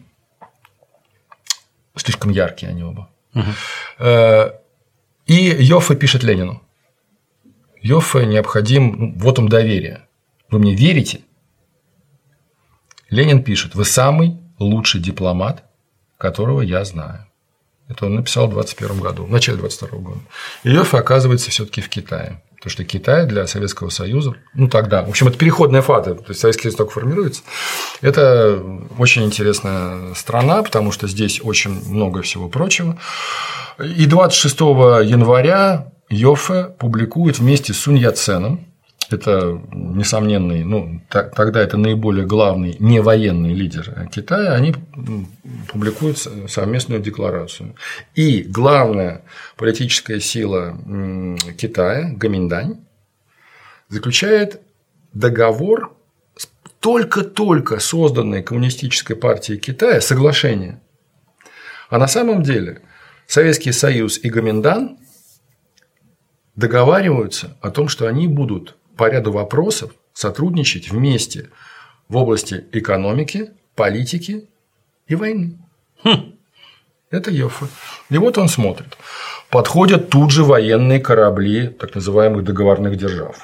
Speaker 2: слишком яркие они оба. Угу. И Йоффе пишет Ленину: Йоффе необходим вотум доверия. Вы мне верите? Ленин пишет: вы самый лучший дипломат, которого я знаю. Это он написал в двадцать первом году, в начале двадцать второго года. И Йоффе оказывается все-таки в Китае. Потому что Китай для Советского Союза, ну тогда, в общем, это переходная фаза, то есть Советский Союз только формируется. Это очень интересная страна, потому что здесь очень много всего прочего. И двадцать шестого января Йоффе публикует вместе с Сунь Яценом. Это несомненный, ну, тогда это наиболее главный невоенный лидер Китая, они публикуют совместную декларацию. И главная политическая сила Китая, Гоминдань, заключает договор с только-только созданной Коммунистической партией Китая, соглашение. А на самом деле Советский Союз и Гоминдан договариваются о том, что они будут по ряду вопросов сотрудничать вместе в области экономики, политики и войны. Хм. Это Йоффе. И вот он смотрит. Подходят тут же военные корабли так называемых договорных держав.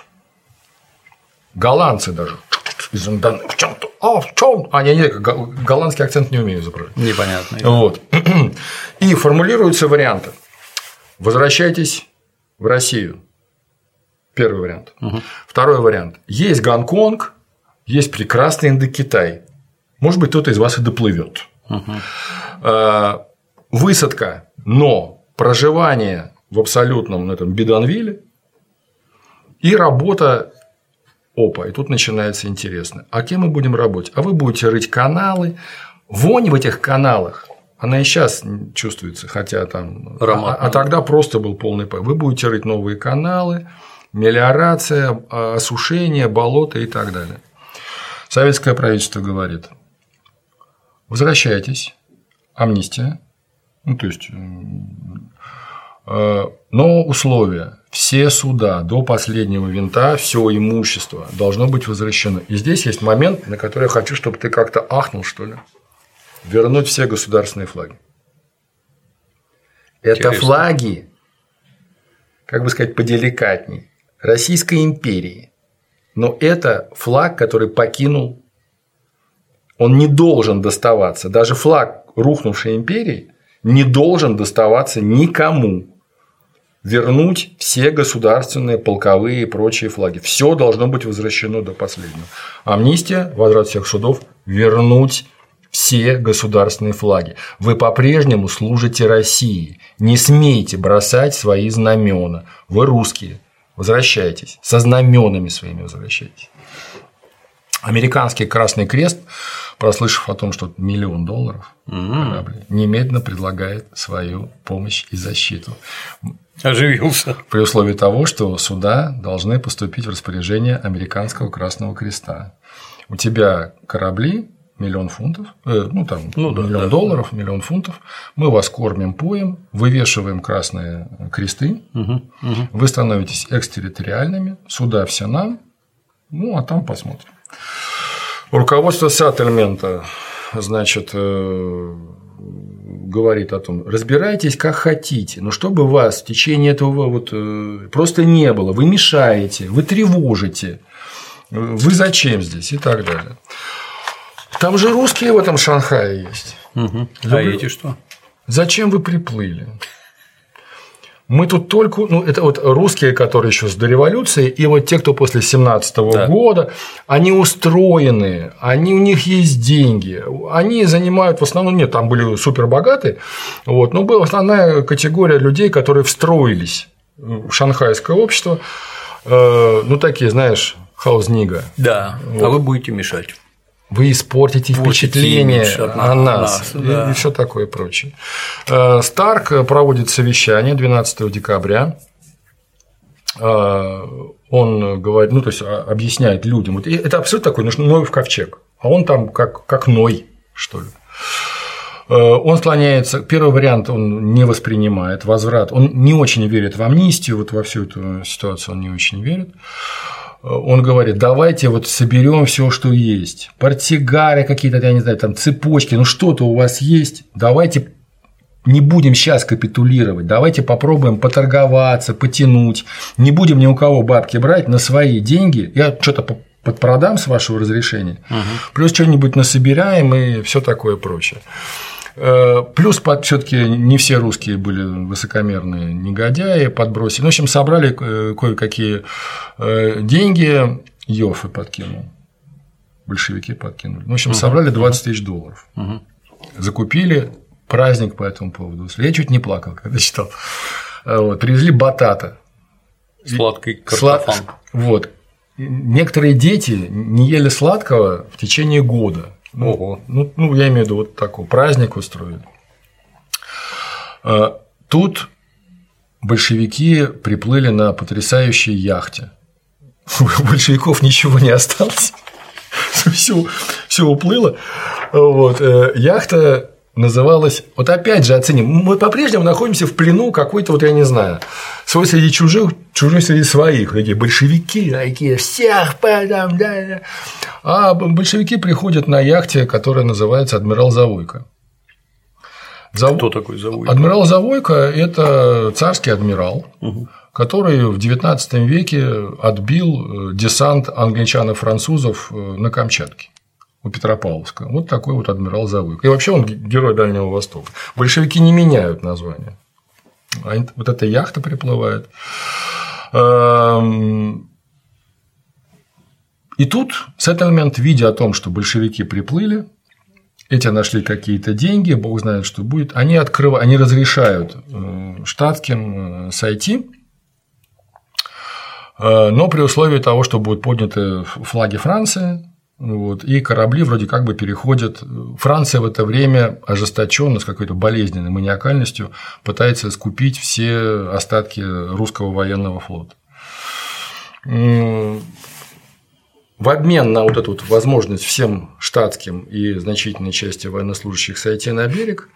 Speaker 2: Голландцы даже. В чем-то. А, в чем? А, не, не, голландский акцент не умею изображать.
Speaker 1: Непонятно.
Speaker 2: Вот. И формулируются варианты. Возвращайтесь в Россию. Первый вариант. Угу. Второй вариант. Есть Гонконг, есть прекрасный Индокитай. Может быть, кто-то из вас и доплывет. Угу. Высадка, но проживание в абсолютном этом бидонвилле и работа. Опа, и тут начинается интересно. А кем мы будем работать? А вы будете рыть каналы. Вонь в этих каналах, она и сейчас чувствуется, хотя там. А, а тогда просто был полный пай. Вы будете рыть новые каналы, мелиорация, осушение, болото и так далее. Советское правительство говорит: возвращайтесь, амнистия, ну, то есть, но условия: все суда до последнего винта, все имущество должно быть возвращено. И здесь есть момент, на который я хочу, чтобы ты как-то ахнул, что ли. Вернуть все государственные флаги. Это интересно. Флаги, как бы сказать, поделикатней, Российской империи, но это флаг, который покинул, он не должен доставаться. Даже флаг рухнувшей империи не должен доставаться никому. Вернуть все государственные, полковые и прочие флаги. Все должно быть возвращено до последнего. Амнистия, возврат всех судов, вернуть все государственные флаги. Вы по-прежнему служите России. Не смейте бросать свои знамена. Вы русские. Возвращайтесь. Со знаменами своими возвращайтесь. Американский Красный Крест, прослышав о том, что миллион долларов корабль, немедленно предлагает свою помощь и защиту.
Speaker 1: Оживился.
Speaker 2: При условии того, что суда должны поступить в распоряжение Американского Красного Креста. У тебя корабли, миллион фунтов, э, ну там ну, да, миллион да, долларов, да. миллион фунтов, мы вас кормим, поем, вывешиваем красные кресты, угу, угу. вы становитесь экстерриториальными, суда все нам, ну а там посмотрим. Руководство Сеттельмента, значит, говорит о том, разбирайтесь как хотите, но чтобы вас в течение этого вот просто не было, вы мешаете, вы тревожите, вы зачем здесь и так далее. Там же русские в этом Шанхае есть.
Speaker 1: Угу. А эти что?
Speaker 2: Зачем вы приплыли? Мы тут только, ну, это вот русские, которые еще с дореволюции, и вот те, кто после семнадцатого да. года, они устроены, они, у них есть деньги, они занимают в основном, нет, там были супербогатые, вот, но была основная категория людей, которые встроились в шанхайское общество, э, ну, такие, знаешь, хаузнига.
Speaker 1: Да, вот. А вы будете мешать.
Speaker 2: Вы испортите впечатление о нас, нас да. и все такое прочее. Старк проводит совещание двенадцатого декабря. Он говорит, ну, то есть объясняет людям. Вот это абсолютно такой Ноев ковчег, а он там как, как Ной, что ли. Он склоняется, первый вариант он не воспринимает, возврат, он не очень верит в амнистию, вот во всю эту ситуацию он не очень верит. Он говорит, давайте вот соберем все, что есть, портсигары какие-то, я не знаю, там цепочки, ну что-то у вас есть, давайте не будем сейчас капитулировать, давайте попробуем поторговаться, потянуть, не будем ни у кого бабки брать на свои деньги, я что-то подпродам с вашего разрешения, угу. плюс что-нибудь насобираем и все такое прочее. Плюс все-таки не все русские были высокомерные негодяи, подбросили. Ну, в общем, собрали кое-какие деньги, Йоффе подкинул, большевики подкинули. Ну, в общем, собрали двадцать тысяч долларов. Угу. Закупили праздник по этому поводу. Я чуть не плакал, когда читал. Вот. Привезли батата.
Speaker 1: Сладкий картофан.
Speaker 2: Вот. Некоторые дети не ели сладкого в течение года.
Speaker 1: Ого.
Speaker 2: Ну, ну, я имею в виду, вот такой праздник устроили. Тут большевики приплыли на потрясающей яхте. У большевиков ничего не осталось. Все, все уплыло. Вот. Яхта называлась. Вот опять же оценим. Мы по-прежнему находимся в плену какой-то, вот я не знаю, свой среди чужих, чужой среди своих. Такие большевики, такие всех подам, да, да. А большевики приходят на яхте, которая называется «Адмирал Завойко». Зав...
Speaker 1: Кто такой Завойко?
Speaker 2: Адмирал Завойко – это царский адмирал, угу. который в девятнадцатом веке отбил десант англичан и французов на Камчатке у Петропавловска. Вот такой вот адмирал Завойко. И вообще он герой Дальнего Востока. Большевики не меняют название. Вот эта яхта приплывает. И тут Сеттельмент, видя о том, что большевики приплыли, эти нашли какие-то деньги, бог знает, что будет, они, открывают, они разрешают штатским сойти, но при условии того, что будут подняты флаги Франции, вот, и корабли вроде как бы переходят. Франция в это время ожесточенно, с какой-то болезненной маниакальностью пытается скупить все остатки русского военного флота. В обмен на вот эту вот возможность всем штатским и значительной части военнослужащих сойти на берег,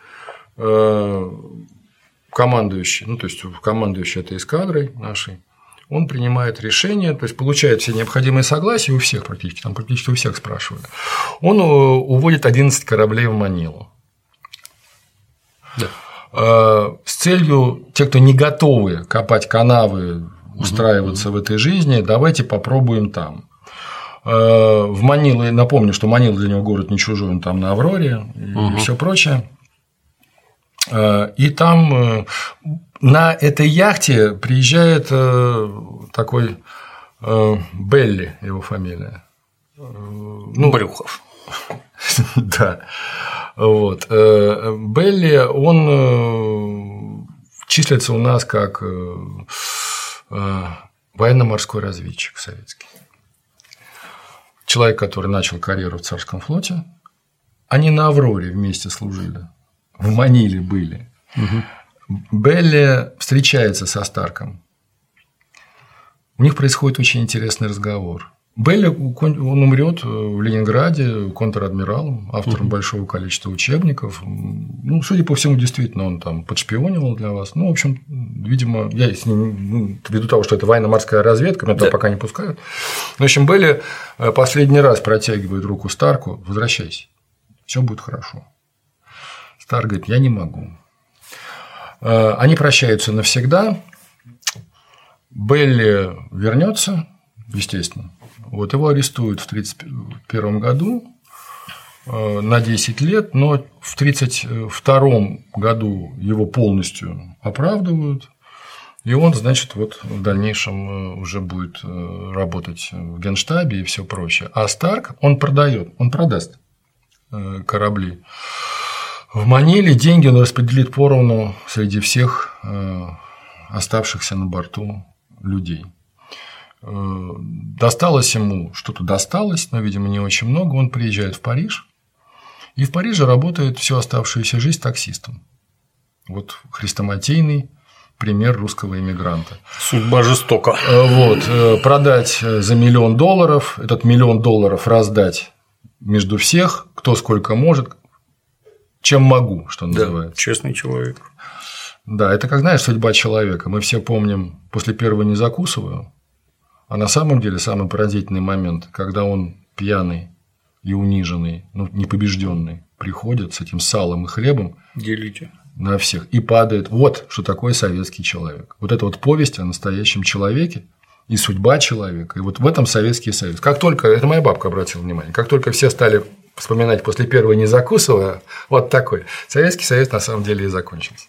Speaker 2: командующий, ну, то есть командующий этой эскадрой нашей, он принимает решение, то есть получает все необходимые согласия у всех практически, там практически у всех спрашивают. Он уводит одиннадцать кораблей в Манилу. Да. С целью, те, кто не готовы копать канавы, устраиваться угу. в этой жизни, давайте попробуем там. В Манилу, напомню, что Манила для него город не чужой, он там на Авроре и угу. все прочее. И там на этой яхте приезжает такой Белли, его фамилия.
Speaker 1: Ну, Брюхов.
Speaker 2: Да. Вот. Белли, он числится у нас как военно-морской разведчик советский. Человек, который начал карьеру в Царском флоте. Они на Авроре вместе служили. В Маниле были. Угу. Белли встречается со Старком. У них происходит очень интересный разговор. Белли, он умрет в Ленинграде контр-адмиралом, автором угу. большого количества учебников. Ну, судя по всему, действительно, он там подшпионивал для вас. Ну, в общем, видимо, я ну, ввиду того, что это военно-морская разведка, меня да. туда пока не пускают. В общем, Белли последний раз протягивает руку Старку: возвращайся, все будет хорошо. Старк говорит: я не могу. Они прощаются навсегда. Белли вернется, естественно. Вот его арестуют в тридцать первом году на десять лет, но в тридцать втором году его полностью оправдывают, и он, значит, вот в дальнейшем уже будет работать в Генштабе и все прочее. А Старк, он продает, он продаст корабли в Маниле, деньги он распределит поровну среди всех оставшихся на борту людей. Досталось ему, что-то досталось, но, видимо, не очень много. Он приезжает в Париж, и в Париже работает всю оставшуюся жизнь таксистом. Вот хрестоматийный пример русского иммигранта.
Speaker 1: Судьба жестока.
Speaker 2: Вот, продать за миллион долларов, этот миллион долларов раздать между всех, кто сколько может, чем могу, что называется.
Speaker 1: Да, честный человек.
Speaker 2: Да, это, как знаешь, судьба человека. Мы все помним, после первого не закусываю. А на самом деле самый поразительный момент, когда он пьяный и униженный, ну, непобежденный, приходит с этим салом и хлебом.
Speaker 1: Делите.
Speaker 2: На всех. И падает. Вот что такое советский человек. Вот это вот повесть о настоящем человеке и судьба человека. И вот в этом Советский Союз. Как только, это моя бабка обратила внимание, как только все стали вспоминать после первого не закусывая, вот такой, Советский Союз на самом деле и закончился.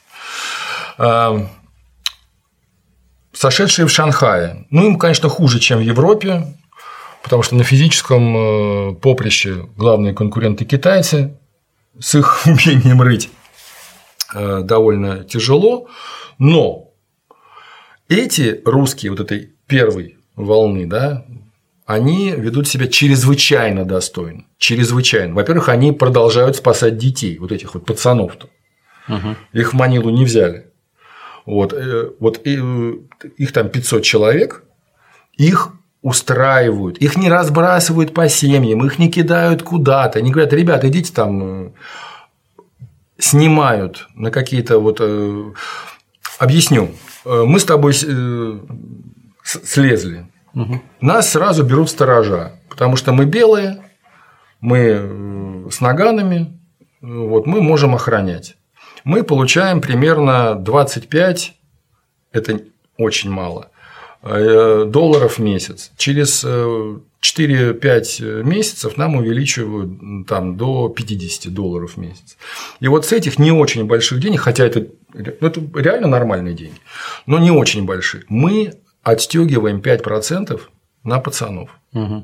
Speaker 2: Сошедшие в Шанхае. Ну, им, конечно, хуже, чем в Европе, потому что на физическом поприще главные конкуренты китайцы с их умением рыть довольно тяжело, но эти русские вот этой первой волны, да, они ведут себя чрезвычайно достойно, чрезвычайно. Во-первых, они продолжают спасать детей, вот этих вот пацанов-то. Угу. Их в Манилу не взяли. Вот, вот их там пятьсот человек, их устраивают, их не разбрасывают по семьям, их не кидают куда-то, они говорят: ребята, идите там, снимают на какие-то вот… Объясню, мы с тобой слезли, угу. Нас сразу берут сторожа, потому что мы белые, мы с наганами, вот, мы можем охранять. Мы получаем примерно двадцать пять, это очень мало, долларов в месяц. Через четыре-пять месяцев нам увеличивают там, до пятьдесят долларов в месяц. И вот с этих не очень больших денег, хотя это, это реально нормальные деньги, но не очень большие, мы отстегиваем пять процентов на пацанов. Угу.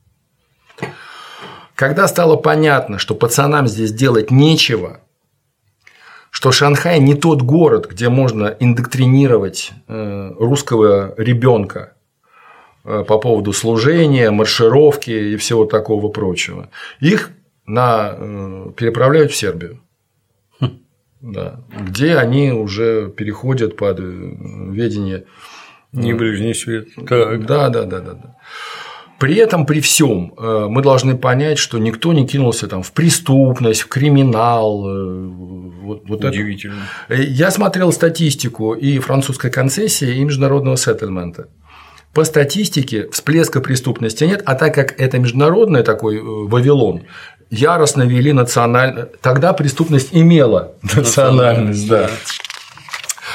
Speaker 2: Когда стало понятно, что пацанам здесь делать нечего, что Шанхай не тот город, где можно индоктринировать русского ребенка по поводу служения, маршировки и всего такого прочего, их на... переправляют в Сербию, хм. да, где они уже переходят под ведение…
Speaker 1: Не ближний свет. Так.
Speaker 2: Да, да, да, да, да. При этом, при всем, мы должны понять, что никто не кинулся там в преступность, в криминал. Вот, вот
Speaker 1: удивительно.
Speaker 2: Это. Я смотрел статистику и французской концессии, и международного сеттельмента. По статистике всплеска преступности нет, а так как это международный такой Вавилон, яростно вели национально. Тогда преступность имела национальность, да.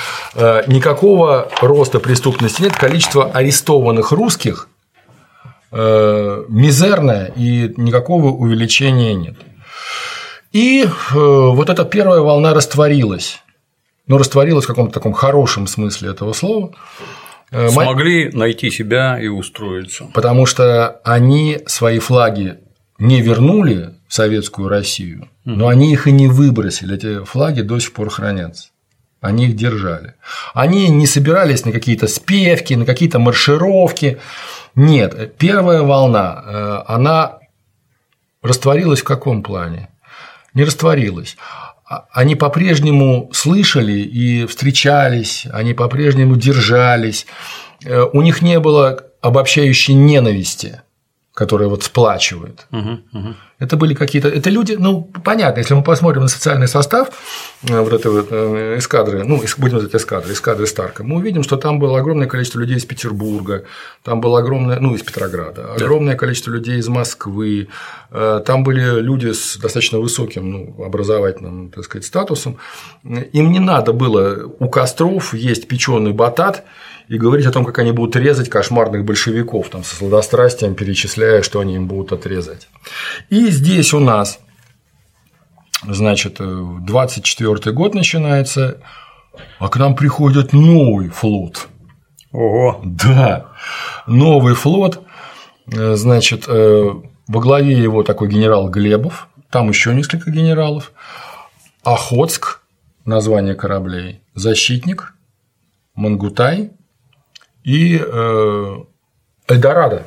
Speaker 2: Никакого роста преступности нет, количество арестованных русских мизерная, и никакого увеличения нет. И вот эта первая волна растворилась. Ну, растворилась в каком-то таком хорошем смысле этого слова.
Speaker 1: Смогли найти себя и устроиться.
Speaker 2: Потому что они свои флаги не вернули в советскую Россию, но они их и не выбросили. Эти флаги до сих пор хранятся. Они их держали. Они не собирались на какие-то спевки, на какие-то маршировки. Нет, первая волна, она растворилась в каком плане? Не растворилась. Они по-прежнему слышали и встречались, они по-прежнему держались. У них не было обобщающей ненависти, которая вот сплачивает. Угу, угу. Это были какие-то… Это люди, ну, понятно, если мы посмотрим на социальный состав вот этой вот эскадры, ну, будем называть эскадры, эскадры Старка, мы увидим, что там было огромное количество людей из Петербурга, там было огромное, ну, из Петрограда, огромное количество людей из Москвы, там были люди с достаточно высоким, ну, образовательным, так сказать, статусом. Им не надо было у костров есть печеный батат и говорить о том, как они будут резать кошмарных большевиков, там, со сладострастием перечисляя, что они им будут отрезать. И здесь у нас, значит, двадцать четвёртый год начинается, а к нам приходит новый флот.
Speaker 1: Ого!
Speaker 2: Да, новый флот, значит, во главе его такой генерал Глебов, там еще несколько генералов, Охотск, название кораблей, Защитник, Мангутай и э, Эльдорадо.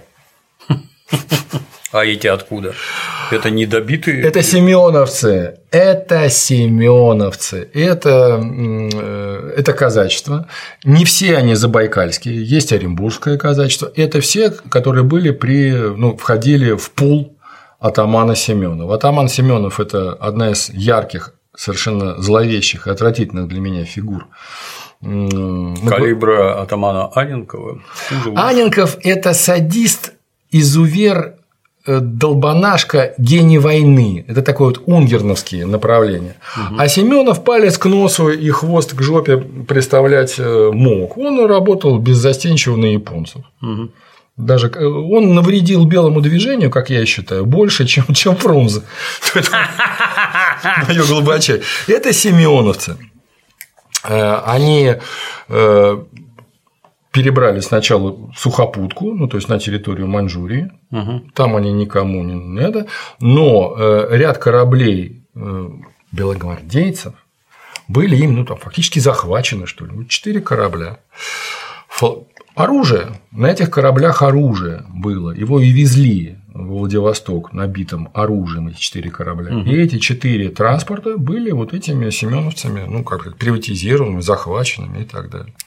Speaker 1: А эти откуда? Это недобитые?
Speaker 2: Это семеновцы, это семеновцы, это, это казачество. Не все они забайкальские, есть оренбургское казачество. Это все, которые были при, ну, входили в пул атамана Семенова. Атаман Семенов – это одна из ярких, совершенно зловещих и отвратительных для меня фигур.
Speaker 1: Калибра атамана Анненкова.
Speaker 2: Анненков – это садист, изувер, долбанашка, гений войны. Это такое вот унгерновские направления. Угу. А Семенов палец к носу и хвост к жопе представлять мог. Он работал беззастенчиво на японцев. Угу. Даже он навредил белому движению, как я считаю, больше, чем, чем Фрунзе. Моё глубочайшее. Это семеновцы. Они перебрали сначала в Сухопутку, ну, то есть на территорию Маньчжурии, угу. Там они никому не это, но ряд кораблей белогвардейцев были им, ну, там, фактически захвачены, что ли, четыре корабля. Оружие, на этих кораблях оружие было, его и везли в Владивосток набитым оружием, эти четыре корабля. Угу. И эти четыре транспорта были вот этими семеновцами, ну, как сказать, приватизированными, захваченными и так далее.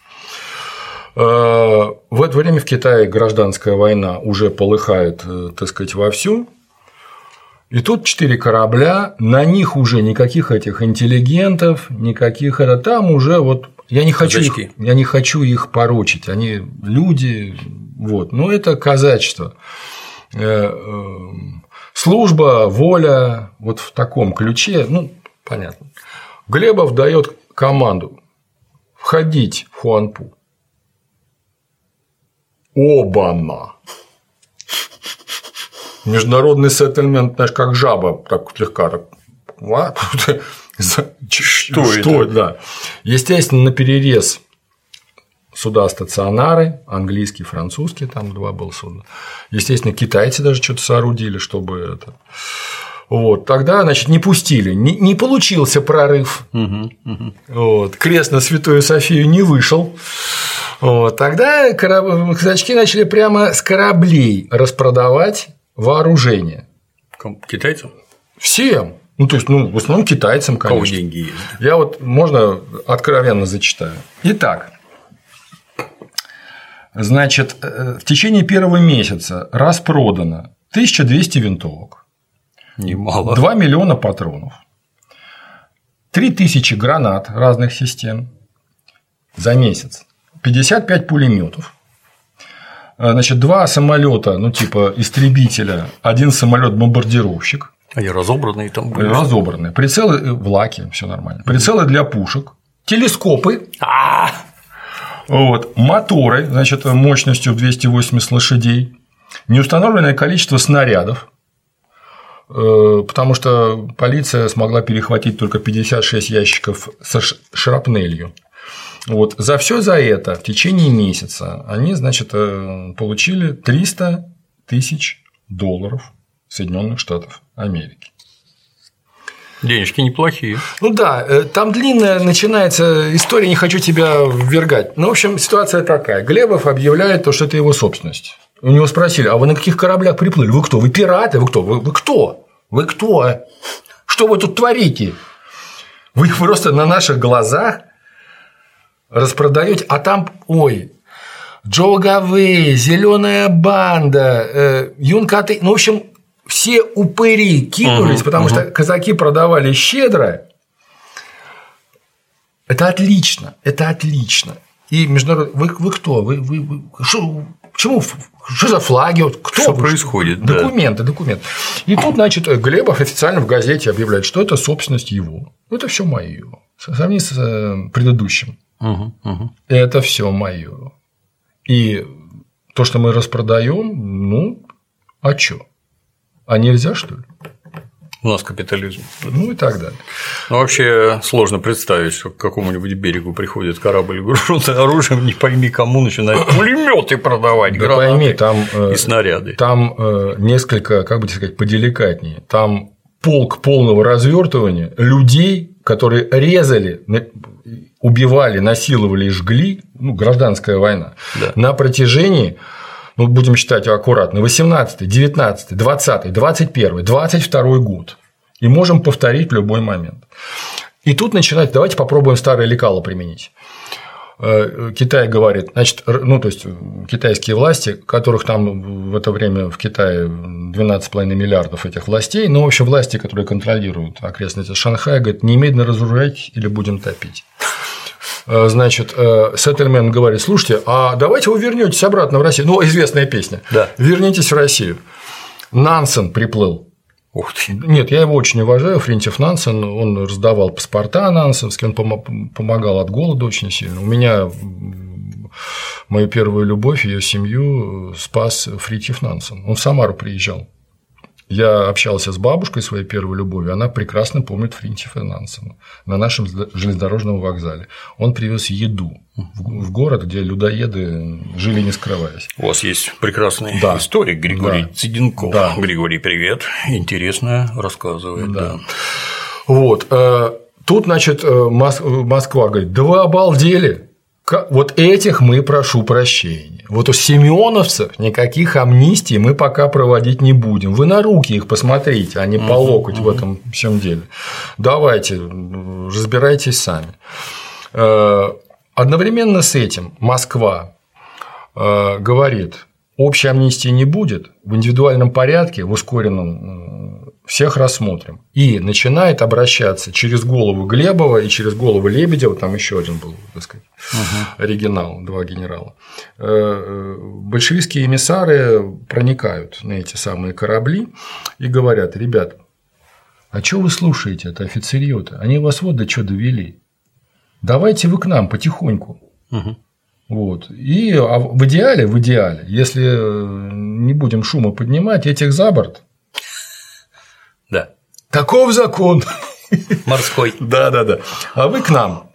Speaker 2: В это время в Китае гражданская война уже полыхает, так сказать, вовсю. И тут четыре корабля, на них уже никаких этих интеллигентов, никаких это там уже вот я не хочу их, я не хочу их порочить, они люди, вот, но это казачество. Служба, воля, вот в таком ключе, ну, понятно. Глебов дает команду входить в Хуанпу. Оба-на! Международный сеттельмент, знаешь, как жаба, так слегка так. Что, Что это? Да. Естественно, на перерез суда стационары, английский, французский, там два было суда. Естественно, китайцы даже что-то соорудили, чтобы это. Вот, тогда, значит, не пустили, не, не получился прорыв. Угу, угу. Вот, крест на Святую Софию не вышел. Вот, тогда казачки начали прямо с кораблей распродавать вооружение.
Speaker 1: Китайцам?
Speaker 2: Всем. Ну, то есть, ну, в основном китайцам, конечно.
Speaker 1: У кого деньги есть?
Speaker 2: Я вот, можно, откровенно зачитаю. Итак, значит, в течение первого месяца распродано тысяча двести винтовок.
Speaker 1: Немало.
Speaker 2: два миллиона патронов. три тысячи гранат разных систем за месяц. пятьдесят пять пулеметов. Значит, два самолета, ну, типа истребителя, один самолет-бомбардировщик.
Speaker 1: Они разобранные там были.
Speaker 2: Разобранные. Прицелы в лаке, все нормально. Прицелы для пушек, телескопы, вот, моторы, значит, мощностью в двести восемьдесят лошадей. неустановленное количество снарядов, потому что полиция смогла перехватить только пятьдесят шесть ящиков со шрапнелью. Вот. За все за это в течение месяца они, значит, получили триста тысяч долларов Соединенных Штатов Америки.
Speaker 1: Денежки неплохие.
Speaker 2: Ну да, там длинная начинается история, не хочу тебя ввергать. Ну, в общем, ситуация такая. Глебов объявляет то, что это его собственность. У него спросили: а вы на каких кораблях приплыли? Вы кто? Вы пираты? Вы кто? Вы, вы кто? Вы кто? Что вы тут творите? Вы просто на наших глазах распродаете, а там, ой, Джо Гавей, Зеленая банда, э, Юнкаты, ну, в общем, все упыри кинулись, uh-huh, потому uh-huh. что казаки продавали щедро. Это отлично, это отлично. И международный. Вы, вы кто? Вы, вы, вы... Шо, почему? Что за флаги? Кто?
Speaker 1: Что происходит?
Speaker 2: Документы, да. документы. И тут, значит, Глебов официально в газете объявляет, что это собственность его. Это все мое. Сравни с предыдущим.
Speaker 1: Uh-huh, uh-huh.
Speaker 2: Это все мое. И то, что мы распродаем, ну, а чё? А нельзя, что ли?
Speaker 1: У нас капитализм.
Speaker 2: Ну и так далее.
Speaker 1: Ну, вообще сложно представить, что к какому-нибудь берегу приходит корабль, груженный оружием, не пойми кому, начинает пулеметы продавать,
Speaker 2: да гранаты пойми, там,
Speaker 1: и снаряды.
Speaker 2: Там несколько, как бы сказать, поделикатнее. Там полк полного развертывания людей, которые резали, убивали, насиловали и жгли, ну, гражданская война, да. на протяжении. Ну, будем считать аккуратно, восемнадцатый, девятнадцатый, двадцатый, двадцать первый, двадцать второй год. И можем повторить в любой момент. И тут начинать, давайте попробуем старое лекало применить. Китай говорит, значит, ну, то есть китайские власти, которых там в это время в Китае двенадцать с половиной миллиардов этих властей, ну, в общем, власти, которые контролируют окрестности Шанхая, говорят, немедленно разоружать или будем топить. Значит, Сеттельмен говорит: слушайте, а давайте вы вернетесь обратно в Россию. Ну, известная песня.
Speaker 1: Да.
Speaker 2: Вернитесь в Россию. Нансен приплыл.
Speaker 1: Ух ты.
Speaker 2: Нет, я его очень уважаю, Фринтьев Нансен. Он раздавал паспорта нансенские, он помогал от голода очень сильно. У меня мою первую любовь, ее семью спас Фринтьев Нансен. Он в Самару приезжал. Я общался с бабушкой своей первой любовью, она прекрасно помнит Фринтьефа Нансена на нашем железнодорожном вокзале. Он привез еду в город, где людоеды жили не скрываясь.
Speaker 1: У вас есть прекрасный да. историк Григорий да. Циденков. Да. Григорий, привет, интересно рассказывает. Да. Да.
Speaker 2: Вот. Тут, значит, Москва говорит: да вы обалдели. Вот этих мы, прошу прощения. Вот у семеновцев никаких амнистий мы пока проводить не будем. Вы на руки их посмотрите, а не по локоть uh-huh, uh-huh. в этом всем деле. Давайте, разбирайтесь сами. Одновременно с этим Москва говорит: общей амнистии не будет, в индивидуальном порядке, в ускоренном всех рассмотрим. И начинает обращаться через голову Глебова и через голову Лебедева, там еще один был, так сказать, угу. оригинал, два генерала. Большевистские эмиссары проникают на эти самые корабли и говорят: ребят, а что вы слушаете это офицерье-то? Они вас вот до чего довели. Давайте вы к нам потихоньку. Угу. Вот. И в идеале, в идеале, если не будем шума поднимать, этих за борт.
Speaker 1: Да.
Speaker 2: Таков закон.
Speaker 1: Морской.
Speaker 2: Да, да, да. А вы к нам.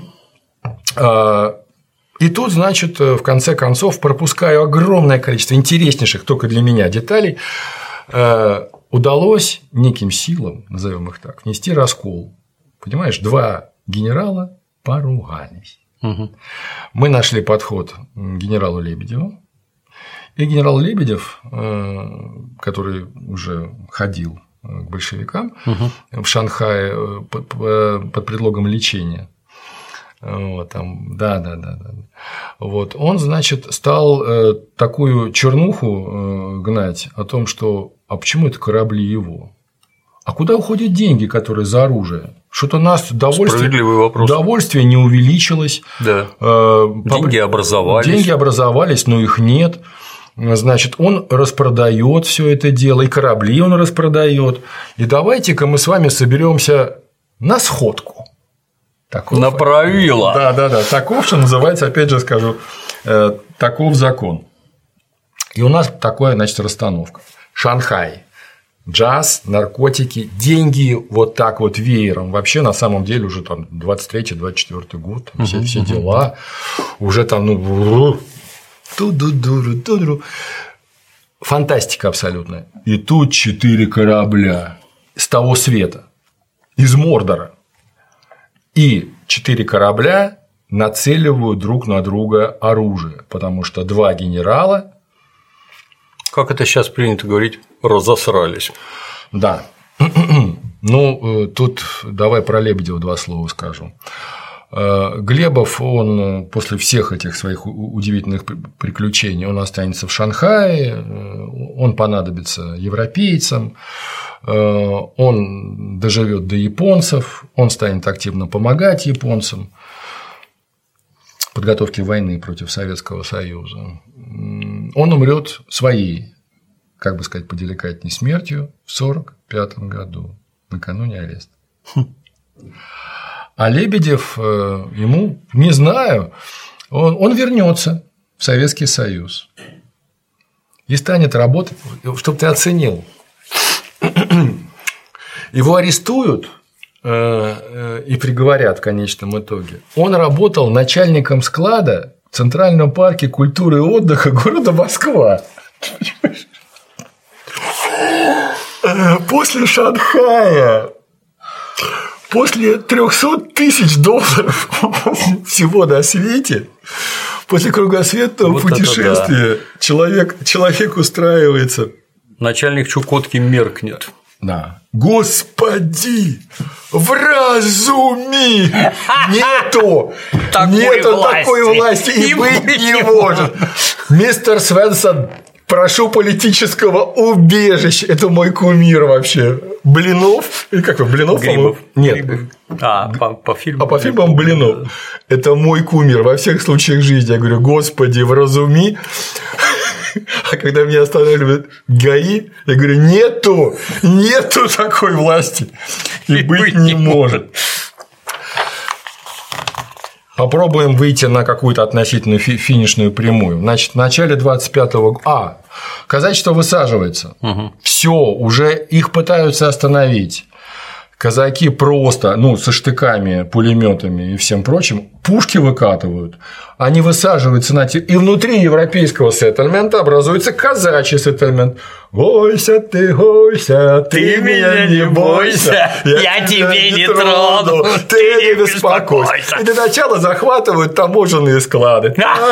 Speaker 2: И тут, значит, в конце концов, пропускаю огромное количество интереснейших только для меня деталей, удалось неким силам, назовем их так, внести раскол. Понимаешь, два генерала поругались. Угу. Мы нашли подход к генералу Лебедеву. И генерал Лебедев, который уже ходил к большевикам угу. в Шанхае под, под предлогом лечения. Вот, там, да, да, да, да. Вот, он, значит, стал такую чернуху гнать о том, что а почему это корабли его? А куда уходят деньги, которые за оружие? Что-то нас удовольствие, удовольствие не увеличилось.
Speaker 1: Да. Деньги образовались.
Speaker 2: Деньги образовались, но их нет. Значит, он распродает все это дело, и корабли он распродает. И давайте-ка мы с вами соберемся на сходку.
Speaker 1: Таков, на правила.
Speaker 2: Да, да, да. Таков, что называется, опять же скажу, таков закон. И у нас такая, значит, расстановка. Шанхай. Джаз, наркотики, деньги вот так вот веером. Вообще, на самом деле, уже там двадцать третий — двадцать четвёртый год, там, все, все дела, уже там, ну, ту-ду-ду-ру-ту-ду. Фантастика абсолютная. И тут четыре корабля с того света, из Мордора. И четыре корабля нацеливают друг на друга оружие, потому что два генерала.
Speaker 1: Как это сейчас принято говорить, разосрались.
Speaker 2: Да. Ну, тут давай про Лебедева два слова скажу. Глебов, он после всех этих своих удивительных приключений, он останется в Шанхае, он понадобится европейцам, он доживет до японцев, он станет активно помогать японцам в подготовке войны против Советского Союза. Он умрет своей, как бы сказать, поделикатней смертью в сорок пятом году, накануне ареста. А Лебедев, ему, не знаю, он, он вернется в Советский Союз и станет работать, чтобы ты оценил. Его арестуют и приговорят в конечном итоге. Он работал начальником склада в Центральном парке культуры и отдыха города Москва. После Шанхая, после трёхсот тысяч долларов всего на свете, после кругосветного вот путешествия, да. человек, человек устраивается.
Speaker 1: Начальник Чукотки меркнет.
Speaker 2: Да. Господи, вразуми! Нету! Такой Нету власти. такой власти и, и быть не может. Мистер Свенсон, прошу политического убежища. Это мой кумир вообще. Блинов? Или как вы? Блинов?
Speaker 1: Грибов.
Speaker 2: Нет.
Speaker 1: Грибов. А, по, по фильмам.
Speaker 2: А по фильмам Блинов. Это мой кумир во всех случаях жизни. Я говорю, Господи, вразуми. А когда меня останавливают ГАИ, я говорю, нету, нету такой власти. И, и быть, быть не может. может. Попробуем выйти на какую-то относительную фи- финишную прямую. Значит, в начале двадцать пятого года. А, казачество высаживается. Угу. Все, уже их пытаются остановить. Казаки просто, ну, со штыками, пулеметами и всем прочим, пушки выкатывают, они высаживаются на те... И внутри европейского сеттельмента образуется казачий сеттельмент. Гойся ты, гойся, ты, ты меня не бойся, я, я тебе не трону, ты не беспокойся. И до начала захватывают таможенные склады.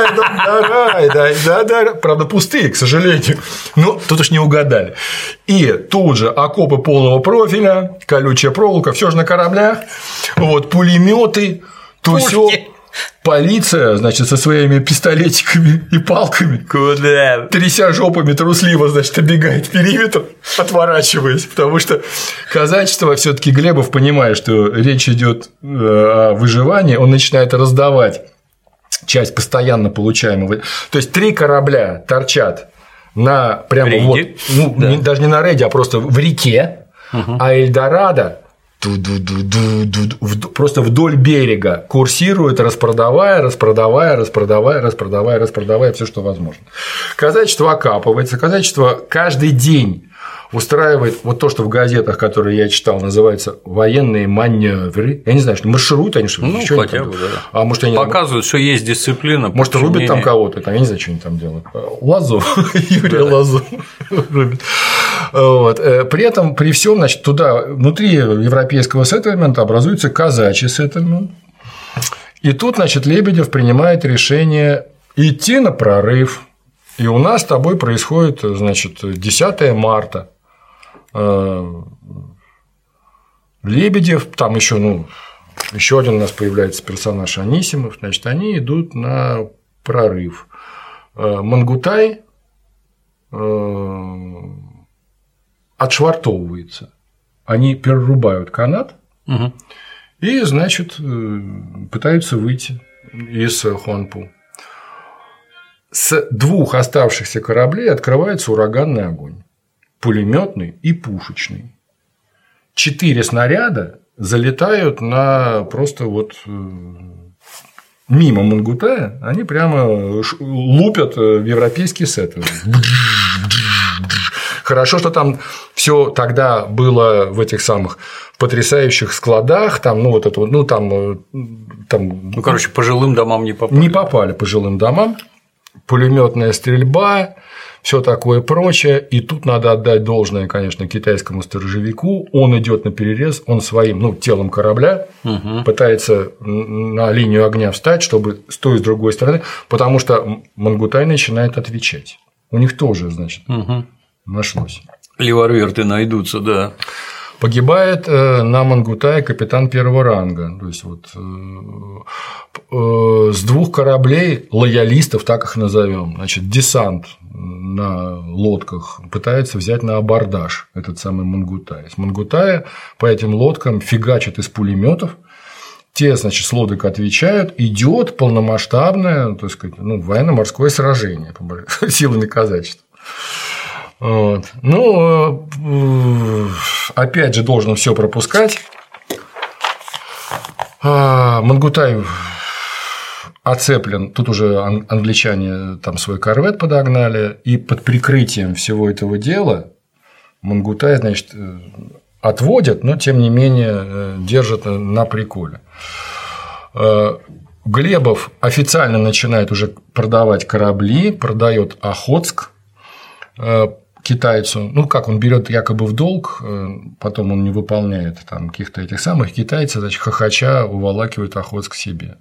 Speaker 2: Правда, пустые, к сожалению. Но тут уж не угадали. И тут же окопы полного профиля, колючая проволока, все же на кораблях, вот, пулеметы, то всё. Полиция, значит, со своими пистолетиками и палками, куда? Тряся жопами трусливо, значит, оббегает периметр, отворачиваясь, потому что казачество все-таки Глебов, понимая, что речь идет о выживании, он начинает раздавать часть постоянно получаемого. То есть три корабля торчат на прямо рейде. Вот, ну, да. не, даже не на рейде, а просто в реке, угу. А Эльдорадо просто вдоль берега курсирует, распродавая, распродавая, распродавая, распродавая, распродавая все, что возможно. Казачество окапывается, казачество каждый день устраивает вот то, что в газетах, которые я читал, называется военные маневры. Я не знаю, что маршируют они, что
Speaker 1: ну,
Speaker 2: еще
Speaker 1: хотя бы, да.
Speaker 2: А может, они
Speaker 1: показывают, что есть дисциплина.
Speaker 2: Может, рубят там кого-то, там, я не знаю, что они там делают. Лазу, Юрия Лазу рубят. Вот. При этом, при всем, значит, туда внутри европейского сеттельмента образуется казачий сеттельмент. И тут, значит, Лебедев принимает решение идти на прорыв. И у нас с тобой происходит, значит, десятое марта. Лебедев, там еще, ну, еще один у нас появляется персонаж Анисимов, значит, они идут на прорыв. Мангутай отшвартовывается. Они перерубают канат угу. и, значит, пытаются выйти из Хуанпу. С двух оставшихся кораблей открывается ураганный огонь. Пулеметный и пушечный. Четыре снаряда залетают на просто вот мимо Мангутая, они прямо лупят в европейские сеты. Хорошо, что там все тогда было в этих самых потрясающих складах, там, ну, вот это вот, ну, там, там.
Speaker 1: Ну, короче, по жилым домам не попали.
Speaker 2: Не попали по жилым домам. Пулеметная стрельба, все такое прочее. И тут надо отдать должное, конечно, китайскому сторожевику. Он идет на перерез, он своим, ну, телом корабля угу. пытается на линию огня встать, чтобы с той и с другой стороны, потому что Мангутай начинает отвечать. У них тоже, значит, угу. нашлось.
Speaker 1: Леварверты найдутся, да.
Speaker 2: Погибает на Мангутае капитан первого ранга. То есть, вот, с двух кораблей лоялистов, так их назовем, значит, десант на лодках пытается взять на абордаж этот самый Мангутай. С Мангутая по этим лодкам фигачат из пулеметов. Те, значит, с лодок отвечают, идет полномасштабное, так сказать, ну, военно-морское сражение силами казачества. Вот. Ну, опять же, должен все пропускать. Мангутай оцеплен. Тут уже англичане там свой корвет подогнали, и под прикрытием всего этого дела Мангутай, значит, отводят, но тем не менее держат на приколе. Глебов официально начинает уже продавать корабли, продает Охотск китайцу, ну, как он берет якобы в долг, потом он не выполняет там каких-то этих самых, китайцы, значит, хохоча уволакивают Охотск к себе.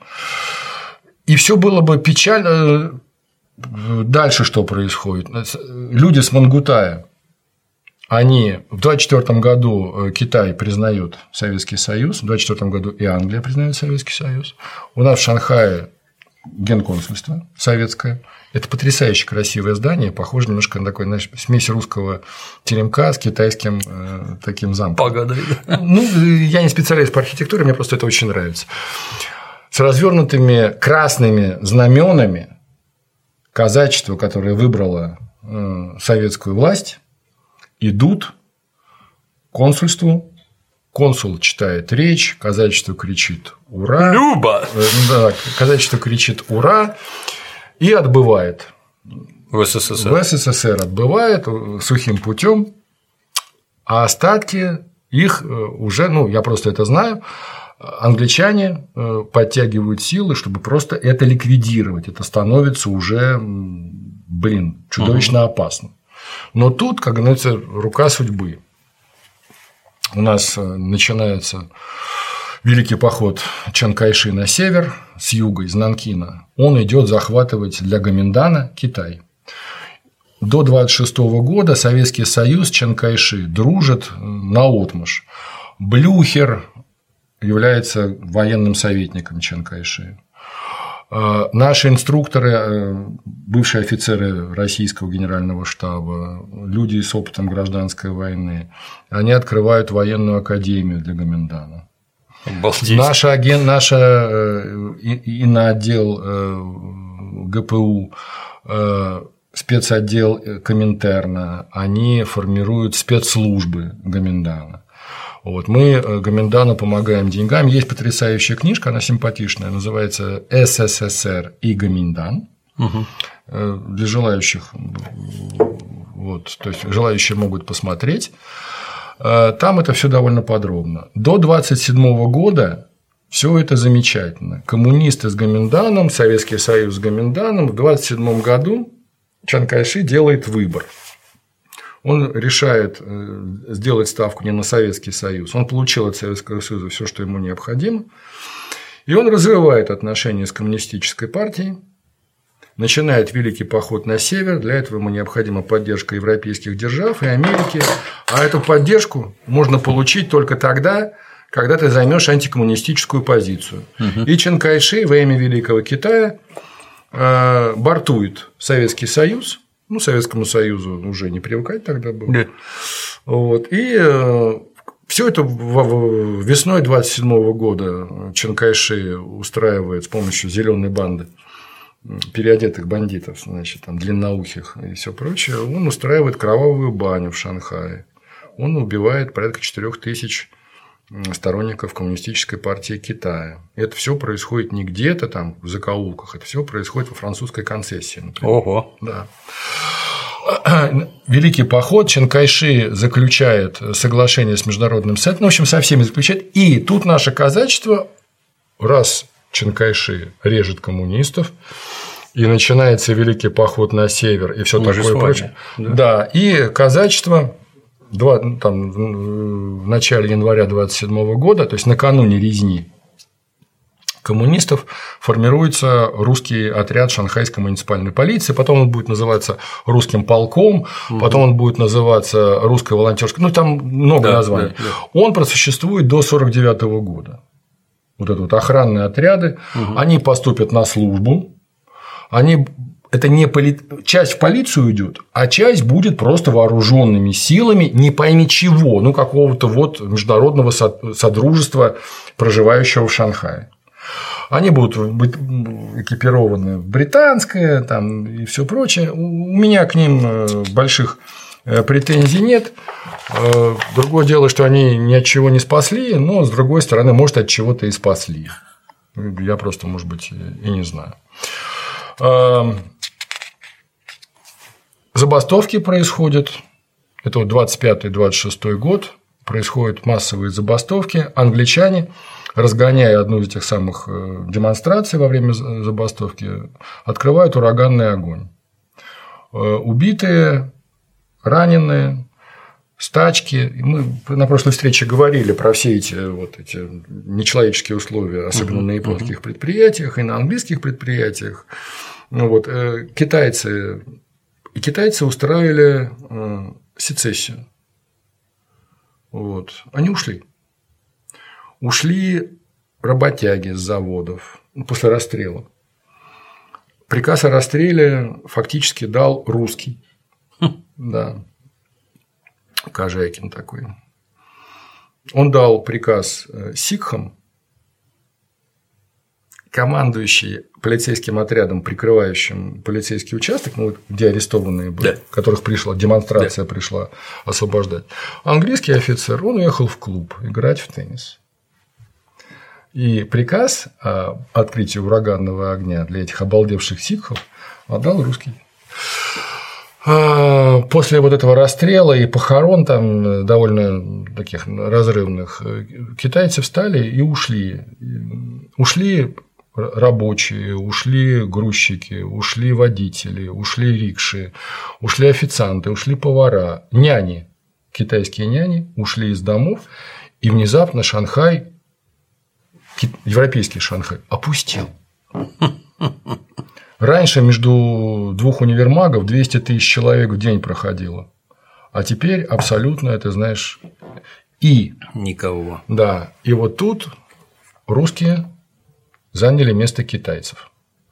Speaker 2: И все было бы печально. Дальше что происходит? Люди с Мангутая, они в двадцать четвёртом году Китай признает Советский Союз, в двадцать четвёртом году и Англия признает Советский Союз. У нас в Шанхае генконсульство советское. Это потрясающе красивое здание, похоже немножко на такой, знаешь, смесь русского теремка с китайским э, таким замком.
Speaker 1: Погодой.
Speaker 2: Ну, я не специалист по архитектуре, мне просто это очень нравится. С развернутыми красными знаменами казачество, которое выбрало э, советскую власть, идут к консульству. Консул читает речь, казачество кричит «Ура!».
Speaker 1: Люба!
Speaker 2: Да, казачество кричит «Ура!» и отбывает.
Speaker 1: В СССР.
Speaker 2: В СССР отбывает сухим путем, а остатки их уже, ну, я просто это знаю, англичане подтягивают силы, чтобы просто это ликвидировать. Это становится уже, блин, чудовищно угу. опасно. Но тут, как говорится, рука судьбы. У нас начинается великий поход Чан Кайши на север с юга, из Нанкина. Он идет захватывать для Гоминдана Китай. До двадцать шестого года Советский Союз, Чан Кайши дружит наотмашь. Блюхер является военным советником Чан Кайши. Наши инструкторы, бывшие офицеры российского генерального штаба, люди с опытом гражданской войны, они открывают военную академию для Гоминдана.
Speaker 1: Обалдеть.
Speaker 2: Наша, аген... Наша иноотдел ГПУ, спецотдел Коминтерна, они формируют спецслужбы Гоминдана. Вот. Мы Гоминдану помогаем деньгами. Есть потрясающая книжка, она симпатичная, называется «СССР и Гоминдан». Угу. Для желающих, вот, то есть желающие могут посмотреть. Там это все довольно подробно. До двадцать седьмого года все это замечательно. Коммунисты с Гоминданом, Советский Союз с Гоминданом. В двадцать седьмом году Чан Кайши делает выбор. Он решает сделать ставку не на Советский Союз. Он получил от Советского Союза все, что ему необходимо. И он развивает отношения с коммунистической партией, начинает великий поход на север. Для этого ему необходима поддержка европейских держав и Америки. А эту поддержку можно получить только тогда, когда ты займешь антикоммунистическую позицию. Угу. И Чан Кайши во имя Великого Китая бортует Советский Союз. Ну, Советскому Союзу уже не привыкать тогда было. Да. Вот. И все это весной двадцать седьмого года Чан Кайши устраивает с помощью зеленой банды переодетых бандитов, значит, там, длинноухих и все прочее. Он устраивает кровавую баню в Шанхае. Он убивает порядка четырёх тысяч сторонников Коммунистической партии Китая. Это все происходит не где-то там в закоулках, это все происходит во французской концессии, например.
Speaker 1: Ого.
Speaker 2: Да. Великий поход, Чан Кайши заключает соглашение с Международным Советом, ну, в общем, со всеми заключает. И тут наше казачество, раз Чан Кайши режет коммунистов, и начинается Великий поход на север, и все такое прочее. Да? Да, и казачество два, там, в начале января двадцать седьмого года, то есть накануне резни коммунистов, формируется русский отряд шанхайской муниципальной полиции, потом он будет называться русским полком, угу. потом он будет называться русской волонтерской, ну там много да, названий. Да, да. Он просуществует до сорок девятого года. Вот это вот охранные отряды, угу. они поступят на службу, они это не поли... часть в полицию идет, а часть будет просто вооруженными силами, не пойми чего, ну какого-то вот международного содружества, проживающего в Шанхае. Они будут быть экипированы в британское там, и все прочее. У меня к ним больших претензий нет. Другое дело, что они ни от чего не спасли, но с другой стороны, может, от чего-то и спасли. Я просто, может быть, и не знаю. Забастовки происходят. Это вот двадцать пятый — двадцать шестой год. Происходят массовые забастовки. Англичане, разгоняя одну из этих самых демонстраций во время забастовки, открывают ураганный огонь. Убитые, раненые, стачки. Мы на прошлой встрече говорили про все эти, вот эти нечеловеческие условия, особенно uh-huh, на японских uh-huh. предприятиях и на английских предприятиях. Ну, вот, китайцы, и китайцы устраивали сецессию. Вот. Они ушли. Ушли работяги с заводов после расстрела. Приказ о расстреле фактически дал русский. Да. Кожайкин такой. Он дал приказ сикхам, командующий полицейским отрядом, прикрывающим полицейский участок, ну, где арестованные были, да. которых пришла демонстрация, да. пришла освобождать. Английский офицер, он уехал в клуб играть в теннис. И приказ о открытии ураганного огня для этих обалдевших сикхов отдал русский. После вот этого расстрела и похорон там довольно таких разрывных, китайцы встали и ушли. Ушли рабочие, ушли грузчики, ушли водители, ушли рикши, ушли официанты, ушли повара, няни, китайские няни ушли из домов, и внезапно Шанхай, европейский Шанхай, опустел. Раньше между двух универмагов двести тысяч человек в день проходило, а теперь абсолютно, это знаешь, и…
Speaker 1: Никого.
Speaker 2: Да, и вот тут русские заняли место китайцев.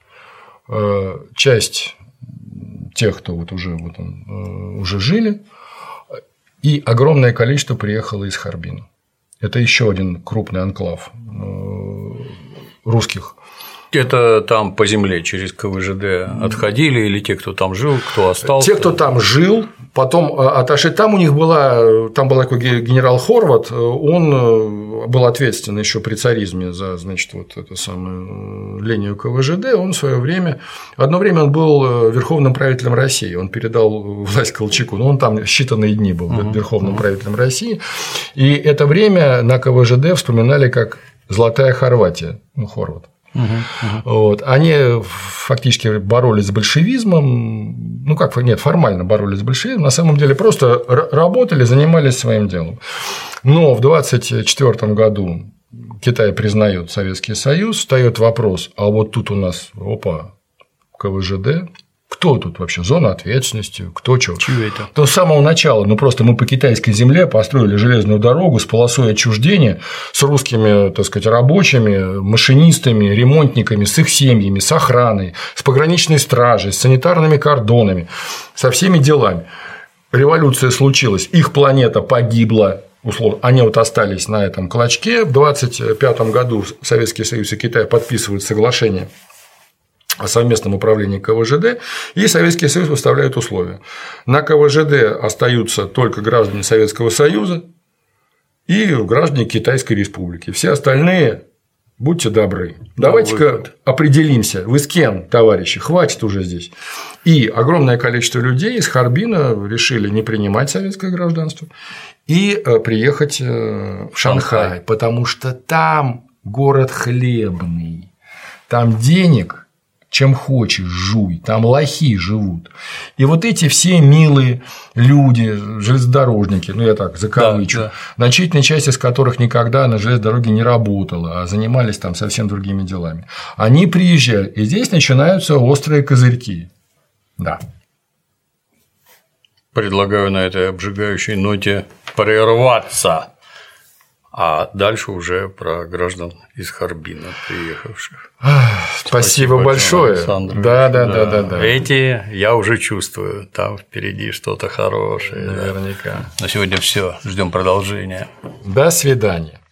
Speaker 2: Часть тех, кто вот уже, вот он, уже жили, и огромное количество приехало из Харбина. Это еще один крупный анклав русских.
Speaker 1: Это там по земле через КВЖД отходили или те, кто там жил, кто остался?
Speaker 2: Те, кто там жил, потом отошли. Там у них была, там был такой генерал Хорват, он был ответственен еще при царизме за, значит, вот эту самую линию КВЖД. Он в свое время, одно время он был верховным правителем России, он передал власть Колчаку, но он там считанные дни был uh-huh. верховным uh-huh. правителем России. И это время на КВЖД вспоминали как «Золотая Хорватия», ну, Хорват. Uh-huh, uh-huh. Вот. Они фактически боролись с большевизмом, ну как, нет, формально боролись с большевизмом, на самом деле просто работали, занимались своим делом. Но в двадцать четвёртом году Китай признает Советский Союз, встает вопрос, а вот тут у нас, опа, КВЖД, кто тут вообще, зона ответственности, кто что?
Speaker 1: Чего это?
Speaker 2: То с самого начала, ну просто мы по китайской земле построили железную дорогу с полосой отчуждения, с русскими, так сказать, рабочими, машинистами, ремонтниками, с их семьями, с охраной, с пограничной стражей, с санитарными кордонами, со всеми делами. Революция случилась, их планета погибла. Условно, они вот остались на этом клочке. В двадцать пятом году Советский Союз и Китай подписывают соглашение о совместном управлении КВЖД, и Советский Союз выставляет условия. На КВЖД остаются только граждане Советского Союза, и граждане Китайской Республики. Все остальные будьте добры. Давайте-ка определимся, вы с кем, товарищи, хватит уже здесь. И огромное количество людей из Харбина решили не принимать советское гражданство и приехать в Шанхай, Шанхай. Потому что там город хлебный, там денег чем хочешь жуй, там лохи живут. И вот эти все милые люди, железнодорожники, ну я так закавычу, да, да. значительная часть из которых никогда на железной дороге не работала, а занимались там совсем другими делами, они приезжают, и здесь начинаются острые козырьки. Да.
Speaker 1: Предлагаю на этой обжигающей ноте прерваться. А дальше уже про граждан из Харбина приехавших.
Speaker 2: Спасибо, Спасибо большое. Александр. Да, да, да, да, да.
Speaker 1: Эти я уже чувствую, там впереди что-то хорошее.
Speaker 2: Наверняка.
Speaker 1: Да. На сегодня все. Ждем продолжения.
Speaker 2: До свидания.